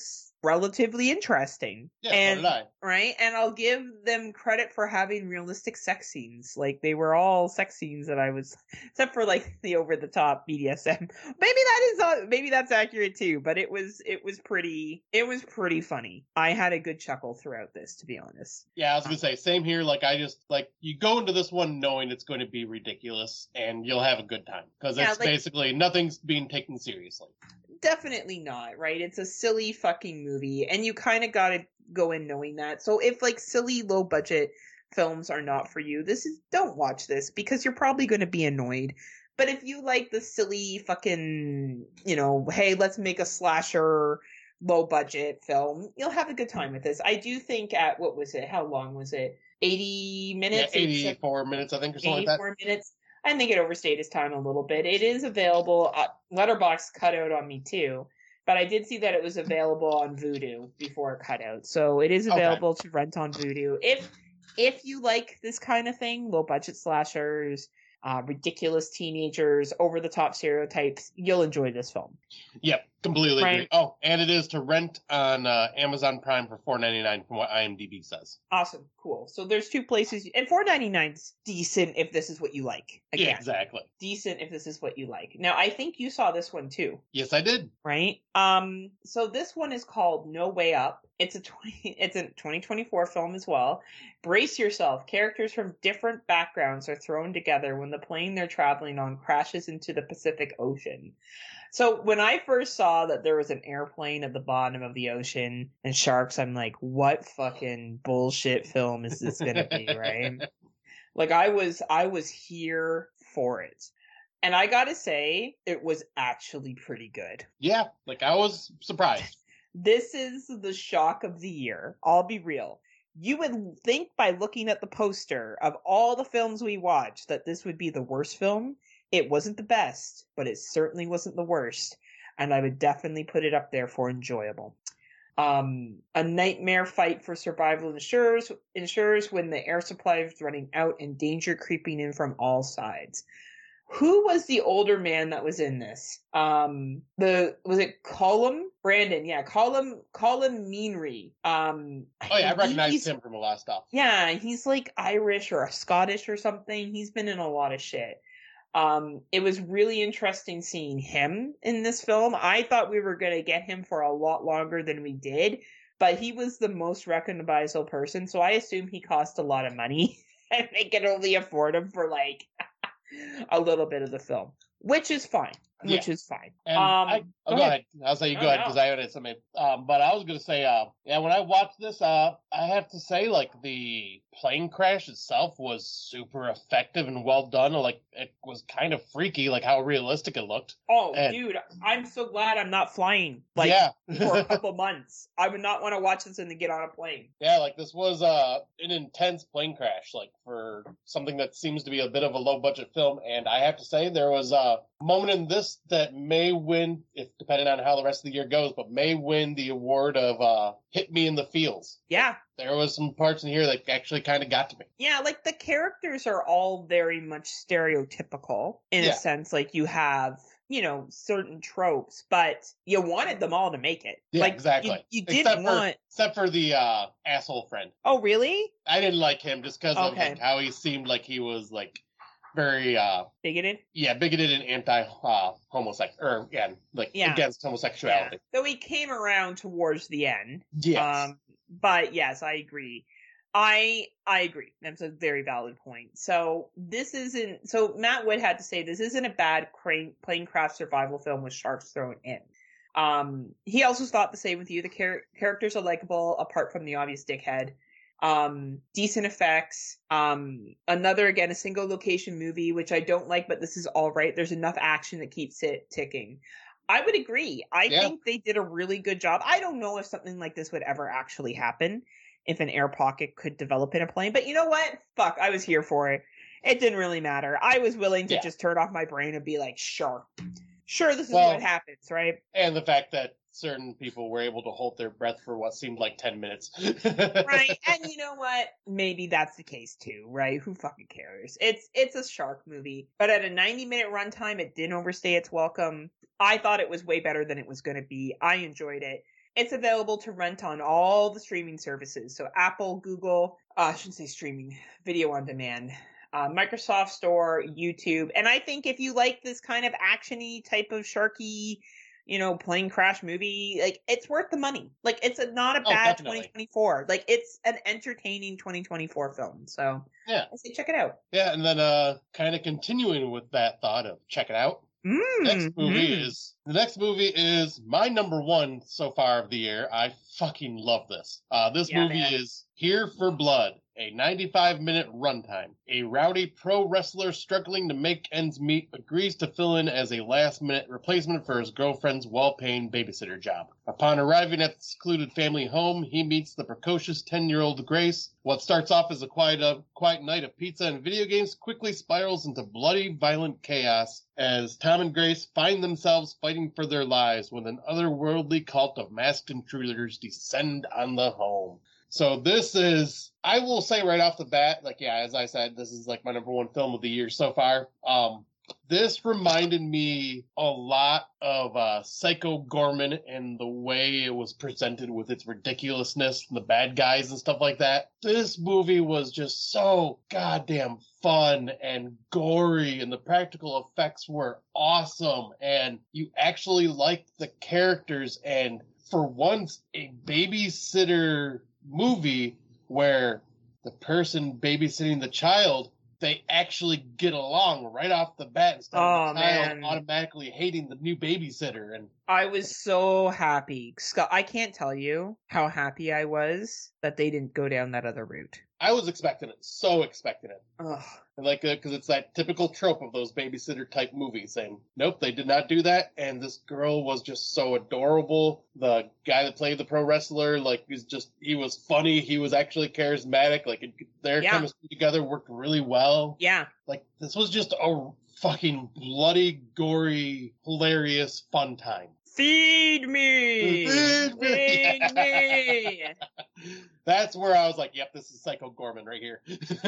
relatively interesting. Yeah, and, so did I. Right? And I'll give them credit for having realistic sex scenes. Like, they were all sex scenes that I was, except for like the over-the-top B D S M. Maybe that is, uh, maybe that's accurate too, but it was, it was pretty, it was pretty funny. I had a good chuckle throughout this, to be honest. Yeah, I was gonna say, same here. Like, I just, like, you go into this one knowing it's going to be ridiculous, and you'll have a good time. Because Yeah, it's like- basically, nothing's being taken seriously. Definitely not, right? It's a silly fucking movie, and you kind of gotta go in knowing that. So if, like, silly, low-budget films are not for you, this is, don't watch this, because you're probably going to be annoyed. But if you like the silly fucking, you know, hey, let's make a slasher, low-budget film, you'll have a good time with this. I do think at, what was it? How long was it? eighty minutes? Yeah, eighty-four minutes, I think, or something like that. eighty-four minutes. I think it overstayed its time a little bit. It is available. Uh, Letterboxd cut out on me too, but I did see that it was available on Vudu before it cut out. So it is available okay. to rent on Vudu. If if you like this kind of thing, low budget slashers, uh, ridiculous teenagers, over the top stereotypes, you'll enjoy this film. Yep, completely right. agree. Oh, and it is to rent on uh, Amazon Prime for four ninety-nine from what IMDb says. Awesome, cool. So there's two places, and four ninety-nine's decent if this is what you like. Again, yeah, exactly. Decent if this is what you like. Now, I think you saw this one too. Yes, I did. Right. Um. So this one is called No Way Up. It's a twenty. It's a twenty twenty-four film as well. Brace yourself. Characters from different backgrounds are thrown together when the plane they're traveling on crashes into the Pacific Ocean. So when I first saw that there was an airplane at the bottom of the ocean and sharks, I'm like, what fucking bullshit film is this going to be, right? Like, I was, I was here for it. And I gotta say, it was actually pretty good. Yeah, like, I was surprised. This is the shock of the year. I'll be real. You would think by looking at the poster of all the films we watched that this would be the worst film. It wasn't the best, but it certainly wasn't the worst. And I would definitely put it up there for enjoyable. Um, a nightmare fight for survival ensures, ensures when the air supply is running out and danger creeping in from all sides. Who was the older man that was in this? Um, the was it Colm Brandon? Yeah, Colm Colm Meaney. Um, oh yeah, I recognized him from a lot of stuff. Yeah, he's like Irish or Scottish or something. He's been in a lot of shit. Um, it was really interesting seeing him in this film. I thought we were gonna get him for a lot longer than we did, but he was the most recognizable person, so I assume he cost a lot of money and they could only afford him for like a little bit of the film, which is fine. Which yeah. is fine. And um, I, oh, go, go ahead. ahead. I'll say you go no, ahead because no. I had something. Um, but I was going to say, uh, yeah, when I watched this, uh, I have to say, like, the plane crash itself was super effective and well done. Like, it was kind of freaky, like how realistic it looked. Oh, and, dude, I'm so glad I'm not flying. Like, yeah. for a couple months, I would not want to watch this and then get on a plane. Yeah, like this was uh, an intense plane crash, like for something that seems to be a bit of a low budget film. And I have to say, there was a moment in this that may win, if depending on how the rest of the year goes, but may win the award of uh, Hit Me in the Feels. Yeah. There was some parts in here that actually kind of got to me. Yeah, like the characters are all very much stereotypical in yeah. a sense. Like you have, you know, certain tropes, but you wanted them all to make it. Yeah, like, exactly. You, you didn't except for, want... Except for the uh, asshole friend. Oh, really? I didn't like him just because okay. of like, how he seemed like he was like very uh bigoted. Yeah, bigoted and anti uh homosexual, or yeah, like yeah. against homosexuality. Yeah. So he came around towards the end. Yes. Um, but yes, I agree. I I agree. That's a very valid point. So this isn't. So Matt Wood had to say this isn't a bad crane, plane crash survival film with sharks thrown in. Um, he also thought the same with you. The char- characters are likable apart from the obvious dickhead. Um, decent effects. Um, another, again, a single location movie, which I don't like, but this is all right. There's enough action that keeps it ticking. I would agree. I yeah. think they did a really good job. I don't know if something like this would ever actually happen, if an air pocket could develop in a plane, but you know what? Fuck, I was here for it. It didn't really matter. I was willing to yeah. just turn off my brain and be like, sure. Sure, this is well, what happens, right? And the fact that certain people were able to hold their breath for what seemed like ten minutes. Right. And you know what? Maybe that's the case too, right? Who fucking cares? It's it's a shark movie. But at a ninety minute runtime, it didn't overstay its welcome. I thought it was way better than it was going to be. I enjoyed it. It's available to rent on all the streaming services. So Apple, Google, uh, I shouldn't say streaming, video on demand, uh, Microsoft Store, YouTube. And I think if you like this kind of action-y type of sharky, you know, plane crash movie, like, it's worth the money. Like, it's a, not a Oh, bad definitely. twenty twenty-four. Like, it's an entertaining twenty twenty-four film. So Yeah. I say check it out. Yeah, and then uh, kind of continuing with that thought of check it out. Mm, Next movie mm. is the next movie is my number one so far of the year. I fucking love this. Uh, this Yeah, movie man. is Here for Blood, a ninety-five minute runtime. A rowdy pro wrestler struggling to make ends meet agrees to fill in as a last minute replacement for his girlfriend's well-paying babysitter job. Upon arriving at the secluded family home, he meets the precocious ten-year-old Grace. What starts off as a quiet, uh, quiet night of pizza and video games quickly spirals into bloody, violent chaos as Tom and Grace find themselves fighting for their lives when an otherworldly cult of masked intruders descend on the home. So this is, I will say right off the bat, like, yeah, as I said, this is like my number one film of the year so far. Um, this reminded me a lot of uh, Psycho Gorman and the way it was presented with its ridiculousness and the bad guys and stuff like that. This movie was just so goddamn fun and gory, and the practical effects were awesome, and you actually liked the characters, and for once, a babysitter movie where the person babysitting the child, they actually get along right off the bat instead Oh, of the child man. automatically hating the new babysitter. And I was so happy. Scott, I can't tell you how happy I was that they didn't go down that other route. I was expecting it, so expecting it. Ugh. And like, because it's that typical trope of those babysitter type movies saying, nope, they did not do that. And this girl was just so adorable. The guy that played the pro wrestler, like, he's just, he was funny. He was actually charismatic. Like, it, their Yeah. chemistry together worked really well. Yeah. Like, this was just a fucking bloody, gory, hilarious, fun time. Feed me! Feed me! Feed me! That's where I was like, yep, this is Psycho Gorman right here.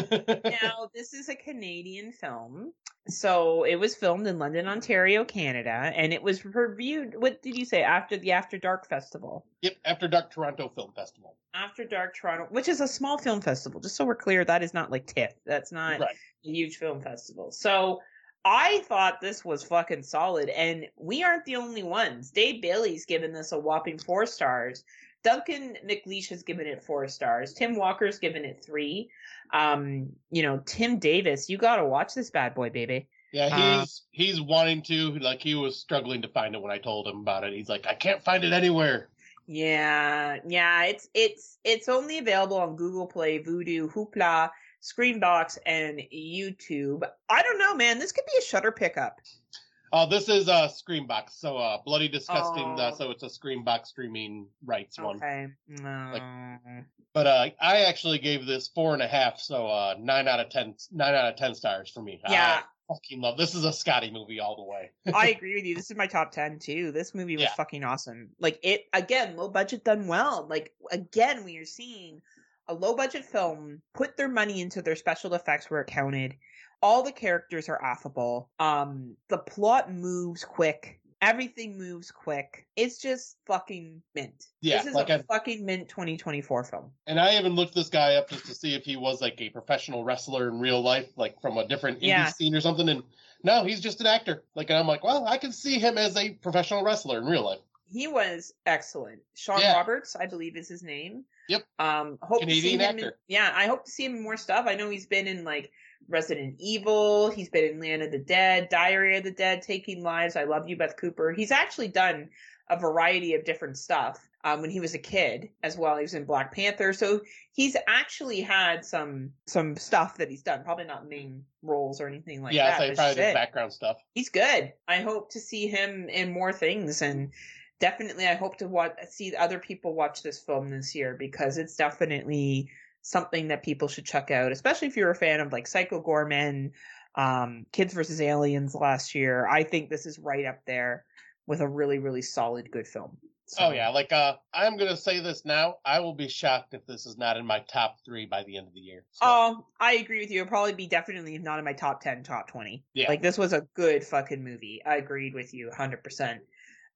Now, this is a Canadian film. So it was filmed in London, Ontario, Canada, and it was reviewed, what did you say, after the After Dark Festival? Yep, After Dark Toronto Film Festival. After Dark Toronto, which is a small film festival. Just so we're clear, that is not like TIFF. That's not Right. a huge film festival. So I thought this was fucking solid, and we aren't the only ones. Dave Bailey's given this a whopping four stars. Duncan McLeish has given it four stars. Tim Walker's given it three. Um, you know, Tim Davis, you gotta watch this bad boy, baby. Yeah, Uh, he's he's wanting to, like, he was struggling to find it when I told him about it. He's like, I can't find it anywhere. Yeah, yeah, it's it's it's only available on Google Play, Vudu, Hoopla, Screenbox, and YouTube. I don't know, man. This could be a Shutter pickup. Uh, this is a uh, Screenbox, so uh, Bloody Disgusting, Oh. uh, so it's a Screenbox streaming rights one. Okay. No. Like- But uh, I actually gave this four and a half, so uh, nine out of ten, nine out of ten stars for me. Yeah. I fucking love this. Is a Scotty movie all the way. I agree with you. This is my top ten too. This movie was Yeah. fucking awesome. Like, it, again, low budget done well. Like, again, we are seeing a low budget film put their money into their special effects where it counted. All the characters are affable. Um, the plot moves quick. Everything moves quick. It's just fucking mint. Yeah, This is like a I- fucking mint twenty twenty-four film. And I even looked this guy up just to see if he was like a professional wrestler in real life, like from a different indie Yeah. scene or something. And no, he's just an actor. Like, and I'm like, well, I can see him as a professional wrestler in real life. He was excellent. Sean Yeah. Roberts, I believe, is his name. Yep. Um, hope Canadian to see him. In, actor. yeah, I hope to see him in more stuff. I know he's been in like Resident Evil. He's been in Land of the Dead, Diary of the Dead, Taking Lives. I Love You, Beth Cooper. He's actually done a variety of different stuff. Um, when he was a kid as well, he was in Black Panther. So he's actually had some some stuff that he's done. Probably not main roles or anything like yeah, that. so he but probably did shit. background stuff. He's good. I hope to see him in more things, and definitely I hope to watch, see other people watch this film this year, because it's definitely something that people should check out, especially if you're a fan of like Psycho Gorman, um, Kids versus Aliens last year. I think this is right up there with a really, really solid, good film. So, Oh yeah, like uh, I'm gonna say this now. I will be shocked if this is not in my top three by the end of the year. So, Oh, I agree with you. It'll probably be definitely not in my top ten, top twenty. Yeah. Like, this was a good fucking movie. I agreed with you one hundred percent.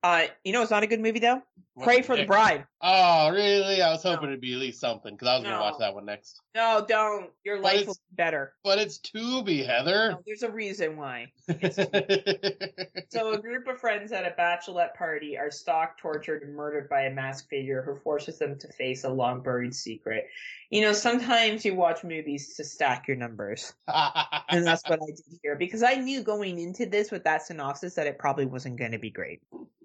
Uh, you know, it's not a good movie though. What's Pray the for the pick? Bride. Oh, really? I was hoping No. it'd be at least something because I was gonna watch No. that one next. No, don't. Your But life it's- will be better. But it's Tubi, Heather. No, there's a reason why. It's Tubi. So a group of friends at a bachelorette party are stalked, tortured, and murdered by a masked figure who forces them to face a long buried secret. You know, sometimes you watch movies to stack your numbers. And that's what I did here. Because I knew going into this with that synopsis that it probably wasn't going to be great.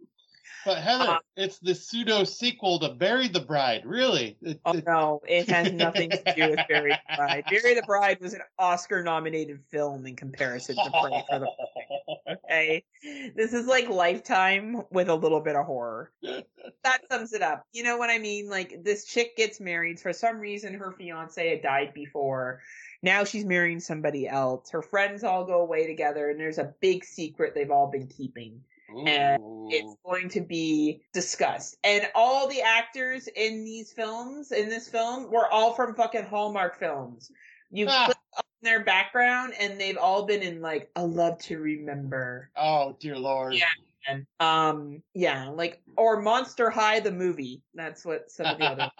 But Heather, Uh, it's the pseudo sequel to Bury the Bride. Really? It, Oh it- no, it has nothing to do with Bury the Bride. Bury the Bride was an Oscar-nominated film in comparison to Pray for the Bride. Okay, this is like Lifetime with a little bit of horror. That sums it up. You know what I mean? Like this chick gets married for some reason. Her fiance had died before. Now she's marrying somebody else. Her friends all go away together, and there's a big secret they've all been keeping. And Ooh. it's going to be discussed. And all the actors in these films, in this film, were all from fucking Hallmark films. You Ah. click on their background, and they've all been in like A Love to Remember. Oh, dear Lord. Yeah. And, um, yeah, like or Monster High the movie. That's what some of the other.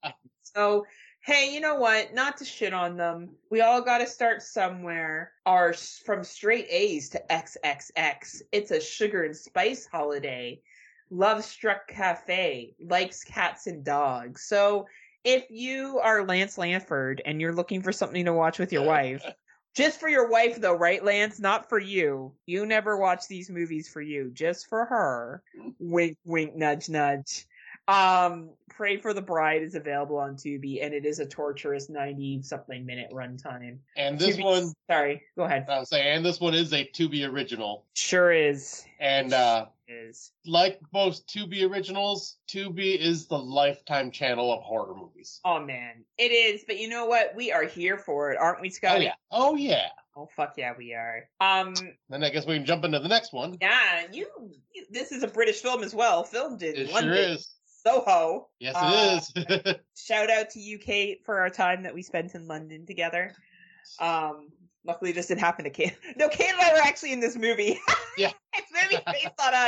So. Hey, you know what? Not to shit on them. We all got to start somewhere. Our from straight A's to X X X. It's a sugar and spice holiday. Love Struck Cafe likes cats and dogs. So if you are Lance Lanford and you're looking for something to watch with your wife, just for your wife though, right, Lance? Not for you. You never watch these movies for you. Just for her. Wink, wink, nudge, nudge. Um, Pray for the Bride is available on Tubi, and it is a torturous ninety-something minute runtime. And this Tubi- one, Sorry, go ahead. I was saying, and this one is a Tubi original. Sure is. And uh, Is. like most Tubi originals, Tubi is the Lifetime channel of horror movies. Oh, man. It is, but you know what? We are here for it, aren't we, Oh Scotty? yeah. Oh yeah. Oh, fuck yeah, we are. Um, Then I guess we can jump into the next one. yeah, you, you this is a British film as well, filmed in It London. sure is. Soho. Yes, Uh, it is. Shout out to you, Kate, for our time that we spent in London together. Um, luckily this didn't happen to Kate. No, Kate and I were actually in this movie. Yeah. It's movie based on us.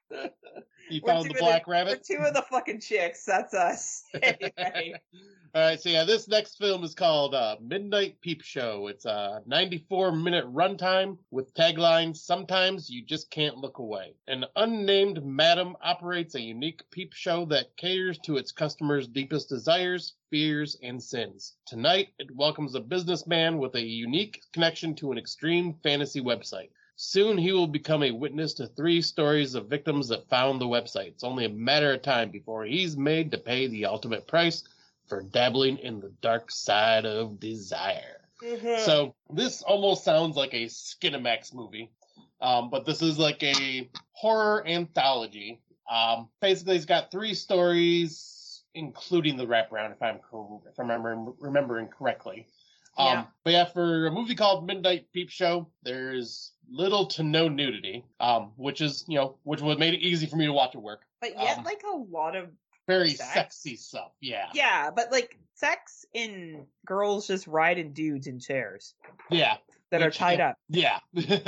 You We're found two the of Black We're Rabbit. two of the fucking chicks. That's us. Anyway. All right, so yeah, this next film is called uh, Midnight Peep Show. It's a ninety-four minute runtime with tagline, "Sometimes you just can't look away." An unnamed madam operates a unique peep show that caters to its customers' deepest desires, fears, and sins. Tonight, it welcomes a businessman with a unique connection to an extreme fantasy website. Soon he will become a witness to three stories of victims that found the website. It's only a matter of time before he's made to pay the ultimate price for dabbling in the dark side of desire. Mhm. So this almost sounds like a Skinamax movie, um, but this is like a horror anthology. Um, basically, it's got three stories, including the wraparound, if I'm cor- if I'm remembering, remembering correctly. Um, Yeah. But yeah, for a movie called Midnight Peep Show, there's little to no nudity, um, which is, you know, which would made it easy for me to watch at work. But yet, Um, like a lot of Very Sex? sexy stuff, yeah. yeah, but like sex in girls just riding dudes in chairs Yeah, that are Which, tied yeah. up yeah.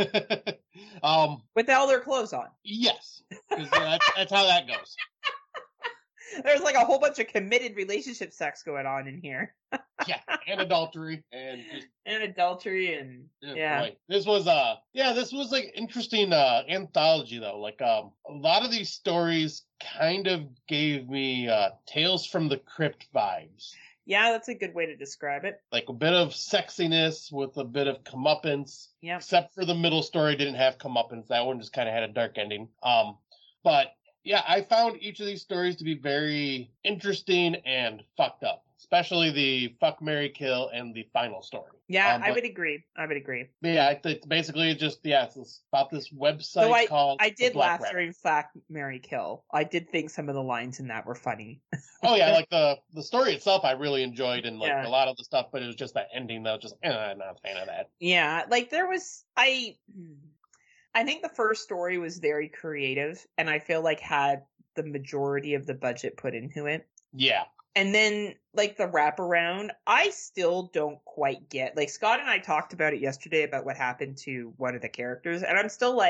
um, with all their clothes on. yes, 'cause that's, that's how that goes. There's like a whole bunch of committed relationship sex going on in here, Yeah, and adultery, and just, and adultery, and oh, yeah. boy. This was uh, yeah, this was like interesting uh anthology though. Like um, a lot of these stories kind of gave me uh Tales from the Crypt vibes. Yeah, that's a good way to describe it. Like a bit of sexiness with a bit of comeuppance. Yeah. Except for the middle story didn't have comeuppance. That one just kind of had a dark ending. Um, but yeah, I found each of these stories to be very interesting and fucked up, especially the fuck, marry, kill, and the final story. Yeah, Um, I but- would agree. I would agree. But yeah, it's- it's basically just yeah, it's this- about this website So I, called I The did Black laugh Rabbit. during Flack, Mary Kill. I did think some of the lines in that were funny. Oh yeah, like the the story itself, I really enjoyed, and like Yeah. a lot of the stuff, but it was just that ending that was just eh, I'm not a fan of that. Yeah, like there was I hmm, I think the first story was very creative and I feel like had the majority of the budget put into it. Yeah, And then like the wraparound, I still don't quite get. Like Scott and I talked about it yesterday about what happened to one of the characters, and I'm still like,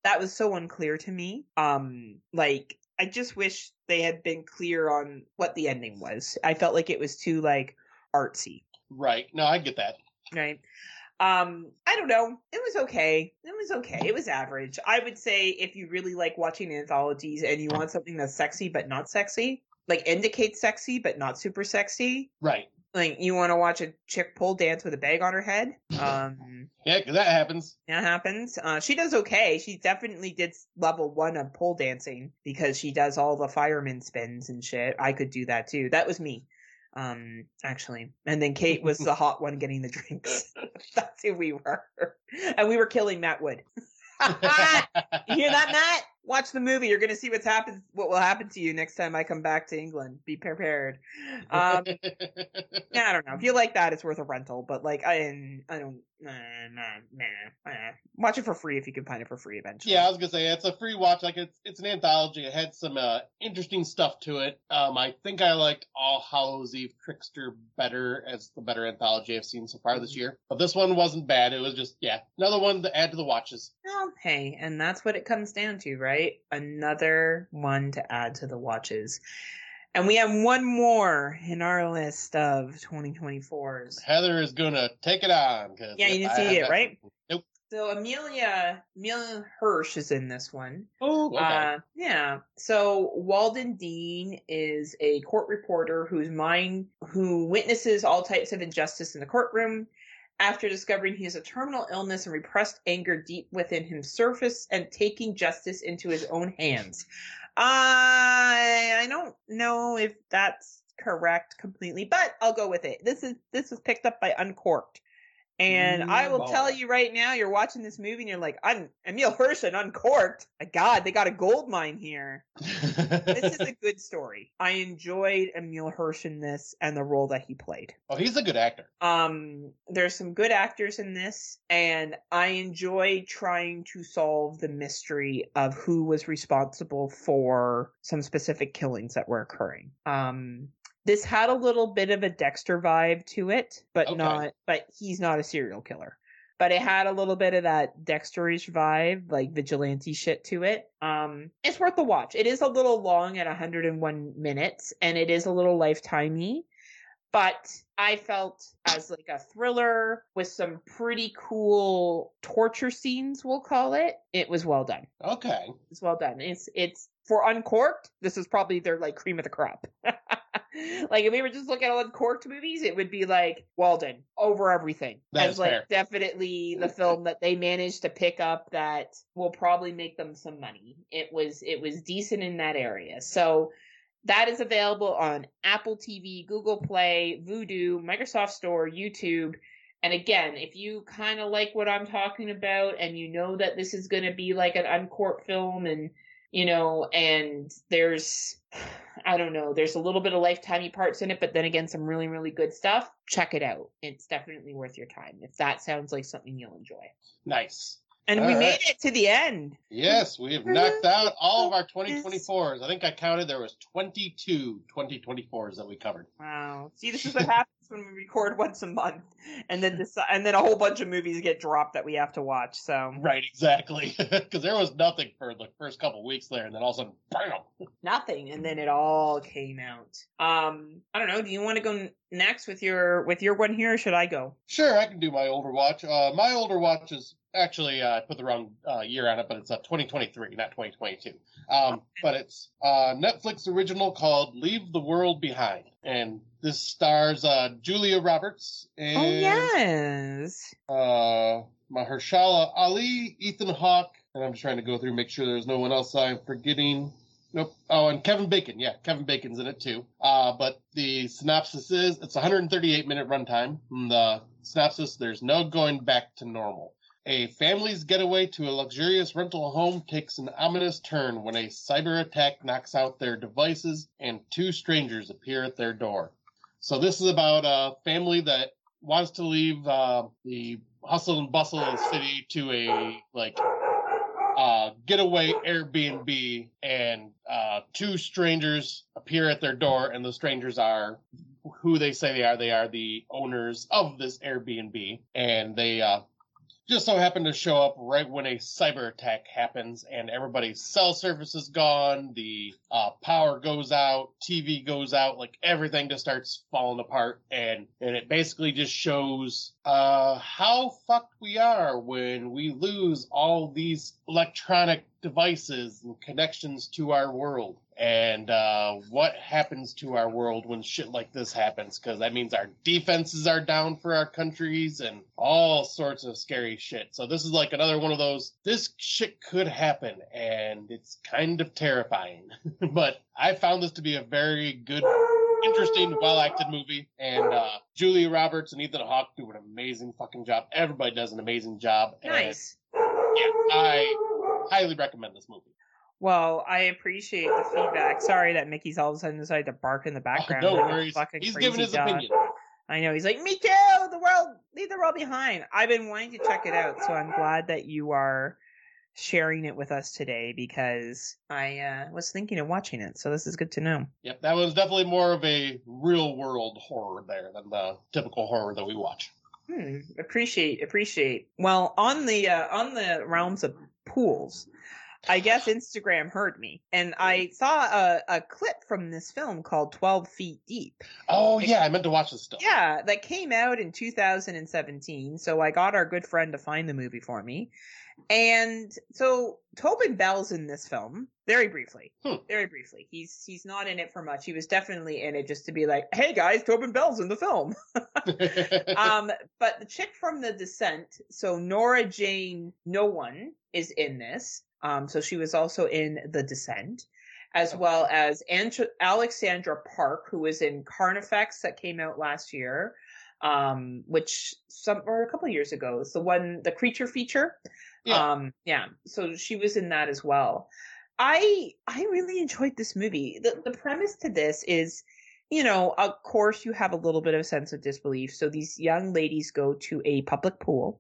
that was so unclear to me. Um, like, I just wish they had been clear on what the ending was. I felt like it was too, like, artsy. Right. No, I get that. Right. Um, I don't know. It was okay. It was okay. It was average. I would say if you really like watching anthologies and you want something that's sexy but not sexy, like indicates sexy but not super sexy. Right. Like you want to watch a chick pole dance with a bag on her head. Um, yeah, because that happens. That happens. Uh, she does okay. She definitely did level one of pole dancing because she does all the fireman spins and shit. I could do that too. That was me. Um, actually. And then Kate was the hot one getting the drinks. That's who we were. And we were killing Matt Wood. You hear that, Matt? Watch the movie. You're going to see what's happened, what will happen to you next time I come back to England. Be prepared. Um, yeah, I don't know. If you like that, it's worth a rental. But like, I, I don't. Nah, nah, nah, nah. Watch it for free if you can find it for free eventually. Yeah, I was gonna say it's a free watch. Like it's it's an anthology. It had some uh, interesting stuff to it. Um, I think I liked All Hallows Eve Trickster better as the better anthology I've seen so far this year. But this one wasn't bad. It was just yeah, another one to add to the watches. Well, hey, and that's what it comes down to, right? Another one to add to the watches. And we have one more in our list of twenty twenty-fours. Heather is going to take it on. Cause yeah, you didn't see it, right? Nope. So Amelia, Amelia Hirsch is in this one. Oh, okay. Uh, yeah. So Walden Dean is a court reporter whose mind, who witnesses all types of injustice in the courtroom. After discovering he has a terminal illness and repressed anger deep within him surface and taking justice into his own hands. I I don't know if that's correct completely, but I'll go with it. This is this is picked up by Uncorked. And mm, I will ball. tell you right now, you're watching this movie and you're like, I'm Emil Hirsch and Uncorked. My God, they got a gold mine here. This is a good story. I enjoyed Emil Hirsch in this and the role that he played. Oh, he's a good actor. Um, there's some good actors in this, and I enjoy trying to solve the mystery of who was responsible for some specific killings that were occurring. Um, This had a little bit of a Dexter vibe to it, but okay. not, but he's not a serial killer. But it had a little bit of that Dexterish vibe, like vigilante shit to it. Um, it's worth the watch. It is a little long at one hundred one minutes, and it is a little lifetimey. But I felt as like a thriller with some pretty cool torture scenes, we'll call it. It was well done. Okay. It's well done. It's, it's, for Uncorked, this is probably their like cream of the crop. Like if we were just looking at Uncorked movies, it would be like Walden over everything. That as is like fair. Definitely the film that they managed to pick up that will probably make them some money. It was it was decent in that area. So that is available on Apple T V, Google Play, Vudu, Microsoft Store, YouTube. And again, if you kind of like what I'm talking about and you know that this is going to be like an Uncorked film and you know, and there's, I don't know, there's a little bit of lifetimey parts in it, but then again, some really, really good stuff. Check it out. It's definitely worth your time if that sounds like something you'll enjoy. Nice. And all we right. made it to the end. Yes, we have knocked out all of our twenty twenty-fours. I think I counted there was twenty-two twenty twenty-fours that we covered. Wow. See, this is what happens when we record once a month, and then this, and then a whole bunch of movies get dropped that we have to watch. So right, exactly, because there was nothing for the first couple of weeks there, and then all of a sudden, bam! Nothing, and then it all came out. Um, I don't know. Do you want to go next with your with your one here, or should I go? Sure, I can do my older watch. Uh, my older watch is actually uh, I put the wrong uh, year on it, but it's uh, twenty twenty-three, not twenty twenty-two. Um, okay. But it's a Netflix original called Leave the World Behind. And this stars uh, Julia Roberts. And, oh, yes. Uh, Mahershala Ali, Ethan Hawke. And I'm just trying to go through and make sure there's no one else I'm forgetting. Nope. Oh, and Kevin Bacon. Yeah, Kevin Bacon's in it too. Uh, but the synopsis is it's one hundred thirty-eight minute runtime. And the synopsis, there's no going back to normal. A family's getaway to a luxurious rental home takes an ominous turn when a cyber attack knocks out their devices and two strangers appear at their door. So this is about a family that wants to leave uh, the hustle and bustle of the city to a like uh, getaway Airbnb, and uh, two strangers appear at their door, and the strangers are who they say they are. They are the owners of this Airbnb, and they uh, just so happened to show up right when a cyber attack happens and everybody's cell service is gone, the uh, power goes out, T V goes out, like everything just starts falling apart. And, and it basically just shows uh, how fucked we are when we lose all these electronic devices and connections to our world. And uh, what happens to our world when shit like this happens, because that means our defenses are down for our countries and all sorts of scary shit. So this is like another one of those, this shit could happen, and it's kind of terrifying. But I found this to be a very good, interesting, well-acted movie, and uh, Julia Roberts and Ethan Hawke do an amazing fucking job. Everybody does an amazing job. Nice. And, yeah, I highly recommend this movie. Well, I appreciate the feedback. Sorry that Mickey's all of a sudden decided to bark in the background. Oh, no worries. He's giving his dog. opinion. I know. He's like, me too! The world, leave the world behind. I've been wanting to check it out, so I'm glad that you are sharing it with us today, because I uh, was thinking of watching it, so this is good to know. Yep, that was definitely more of a real-world horror there than the typical horror that we watch. Hmm. Appreciate, appreciate. Well, on the uh, on the realms of pools, I guess Instagram heard me, and I saw a, a clip from this film called twelve Feet Deep. Oh, yeah, I meant to watch this stuff. Yeah, that came out in two thousand seventeen, so I got our good friend to find the movie for me. And so Tobin Bell's in this film, very briefly. Hmm. Very briefly. He's he's not in it for much. He was definitely in it just to be like, hey guys, Tobin Bell's in the film. um, but the chick from The Descent, so Nora Jane No One, is in this. Um, so she was also in The Descent, as well as Ant- Alexandra Park, who was in Carnifex that came out last year, um, which some or a couple of years ago. It's the one, the creature feature. Yeah. Um, yeah. So she was in that as well. I I really enjoyed this movie. The the premise to this is, you know, of course you have a little bit of sense of disbelief. So these young ladies go to a public pool.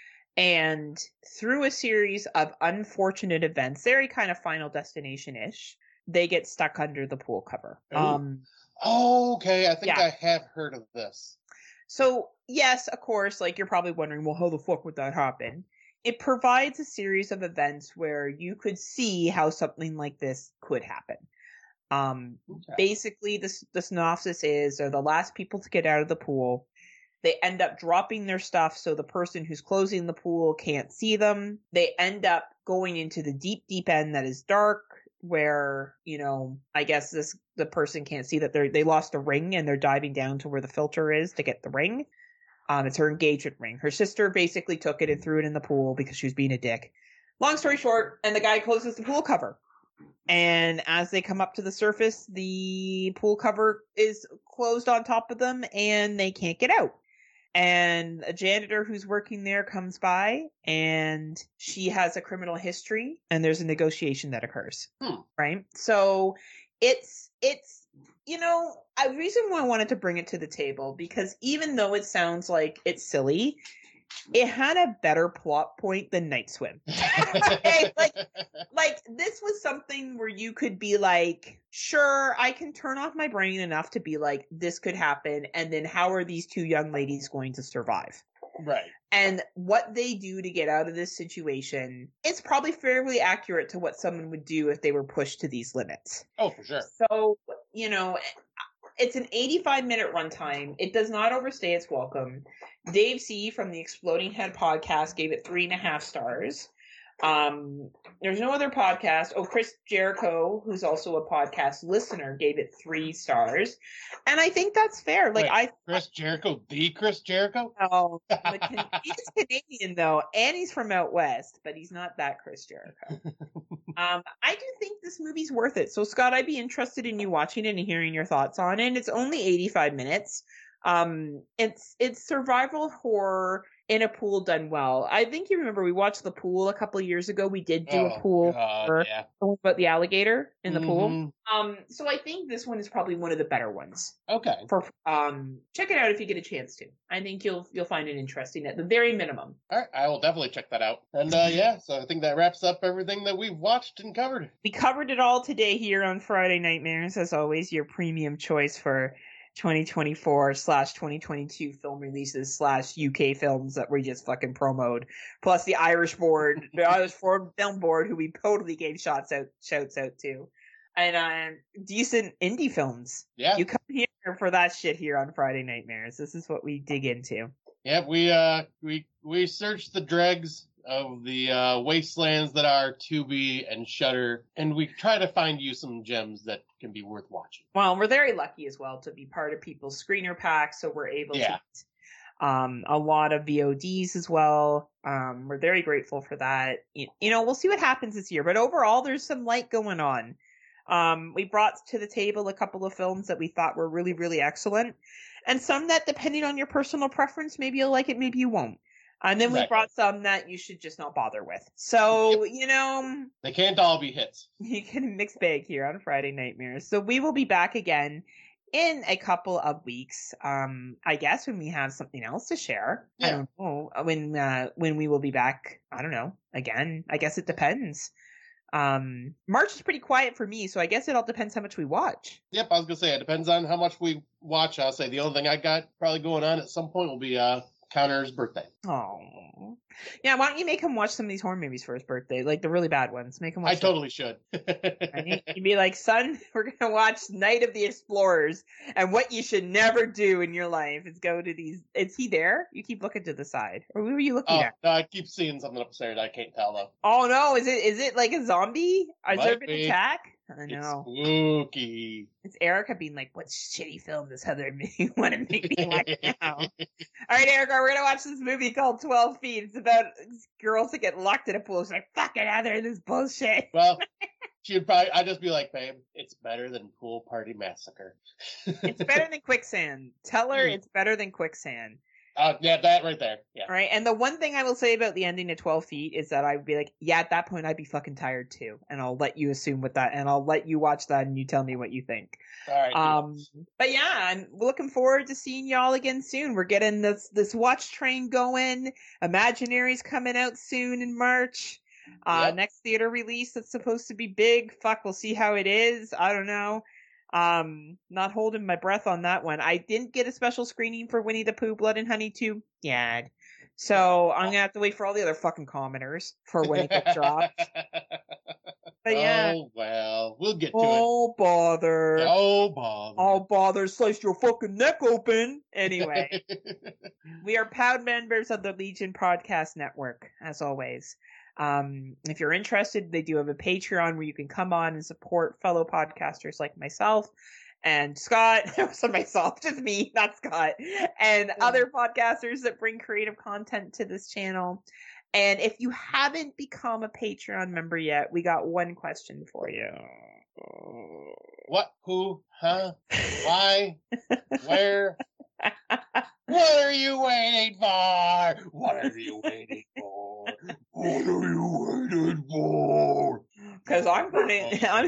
And through a series of unfortunate events, very kind of Final Destination-ish, they get stuck under the pool cover. Ooh. Um, oh, okay. I think yeah. I have heard of this. So, yes, of course, like you're probably wondering, well, how the fuck would that happen? It provides a series of events where you could see how something like this could happen. Um, Okay. Basically, the, the synopsis is they're the last people to get out of the pool. They end up dropping their stuff so the person who's closing the pool can't see them. They end up going into the deep, deep end that is dark, where, you know, I guess this the person can't see that they they lost a ring and they're diving down to where the filter is to get the ring. Um, it's her engagement ring. Her sister basically took it and threw it in the pool because she was being a dick. Long story short, and the guy closes the pool cover. And as they come up to the surface, the pool cover is closed on top of them and they can't get out. And a janitor who's working there comes by, and she has a criminal history, and there's a negotiation that occurs. Hmm. Right? So it's, it's, you know, a reason why I wanted to bring it to the table, because even though it sounds like it's silly, it had a better plot point than Night Swim. Okay? Like, like, this was something where you could be like, sure, I can turn off my brain enough to be like, this could happen, and then how are these two young ladies going to survive? Right. And what they do to get out of this situation, it's probably fairly accurate to what someone would do if they were pushed to these limits. Oh, for sure. So, you know, it's an eighty-five minute runtime. It does not overstay its welcome. Dave C. from the Exploding Head podcast gave it three and a half stars. Um, there's no other podcast. Oh, Chris Jericho, who's also a podcast listener, gave it three stars. And I think that's fair. Like, Wait, I Chris Jericho, the Chris Jericho? know he's Canadian though, and he's from out west, but he's not that Chris Jericho. um, I do think this movie's worth it. So, Scott, I'd be interested in you watching it and hearing your thoughts on it. It's only eighty-five minutes. Um, it's it's survival horror in a pool done well. I think you remember we watched The Pool a couple of years ago. We did do Oh, a pool God, for, yeah. about the alligator in the Mhm. pool. Um, so I think this one is probably one of the better ones. Okay. For um, check it out if you get a chance to. I think you'll you'll find it interesting at the very minimum. All right, I will definitely check that out. And uh, yeah, so I think that wraps up everything that we've watched and covered. We covered it all today here on Friday Nightmares. As always, your premium choice for twenty twenty-four slash twenty twenty-two film releases slash U K films that we just fucking promoted. Plus the Irish board, the Irish film board, who we totally gave shots out, shouts out to. And um, decent indie films. Yeah. You come here for that shit here on Friday Nightmares. This is what we dig into. Yeah, we uh we we searched the dregs of the uh, wastelands that are Tubi and Shudder, and we try to find you some gems that can be worth watching. Well, we're very lucky as well to be part of people's screener packs, so we're able yeah. to um a lot of V O Ds as well. Um, we're very grateful for that. You, you know, we'll see what happens this year, but overall, there's some light going on. Um, we brought to the table a couple of films that we thought were really, really excellent, and some that, depending on your personal preference, maybe you'll like it, maybe you won't. And then exactly. we brought some that you should just not bother with. So, you know... They can't all be hits. You can mix bag here on Friday Nightmares. So we will be back again in a couple of weeks. Um, I guess when we have something else to share. Yeah. I don't know. When, uh, when we will be back, I don't know. Again, I guess it depends. Um, March is pretty quiet for me, so I guess it all depends how much we watch. Yep, I was going to say, it depends on how much we watch. I'll say the only thing I got probably going on at some point will be... uh. Connor's birthday. Oh, yeah. Why don't you make him watch some of these horror movies for his birthday, like the really bad ones? Make him watch. I them. totally should. Right? You'd be like, son, we're gonna watch Night of the Explorers, and what you should never do in your life is go to these. Is he there? You keep looking to the side, or who are you looking oh, at? No, I keep seeing something upstairs. I can't tell though. Oh no! Is it is it like a zombie? Is there an attack? I know. It's spooky. It's Erica being like, what shitty film does Heather want to make me watch now? All right, Erica, we're going to watch this movie called twelve feet. It's about girls that get locked in a pool. She's like, fuck it, Heather, this bullshit. Well, she'd probably, I'd just be like, babe, it's better than Pool Party Massacre. It's better than Quicksand. Tell her it's better than Quicksand. Uh, yeah, that right there. Yeah. All right. And the one thing I will say about the ending of twelve feet is that I'd be like, yeah, at that point, I'd be fucking tired too. And I'll let you assume what that, and I'll let you watch that and you tell me what you think. All right. Um, but yeah, I'm looking forward to seeing y'all again soon. We're getting this, this watch train going. Imaginary's coming out soon in March. Uh, yep. Next theater release that's supposed to be big. Fuck, we'll see how it is. I don't know. Um, not holding my breath on that one. I didn't get a special screening for Winnie the Pooh, Blood and Honey two yet. So I'm gonna have to wait for all the other fucking commenters for when it gets dropped. But yeah. Oh, well, we'll get to oh, it. Bother. Oh, bother. Oh, bother. Slice your fucking neck open. Anyway. We are proud members of the Legion Podcast Network, as always. Um, if you're interested, they do have a Patreon where you can come on and support fellow podcasters like myself and Scott. I said myself, just me, not Scott, and yeah. other podcasters that bring creative content to this channel. And if you haven't become a Patreon member yet, we got one question for you. What? Who? Huh? Why? Where? What are you waiting for? What are you waiting for? What are you waiting for? Because I'm gonna. I'm...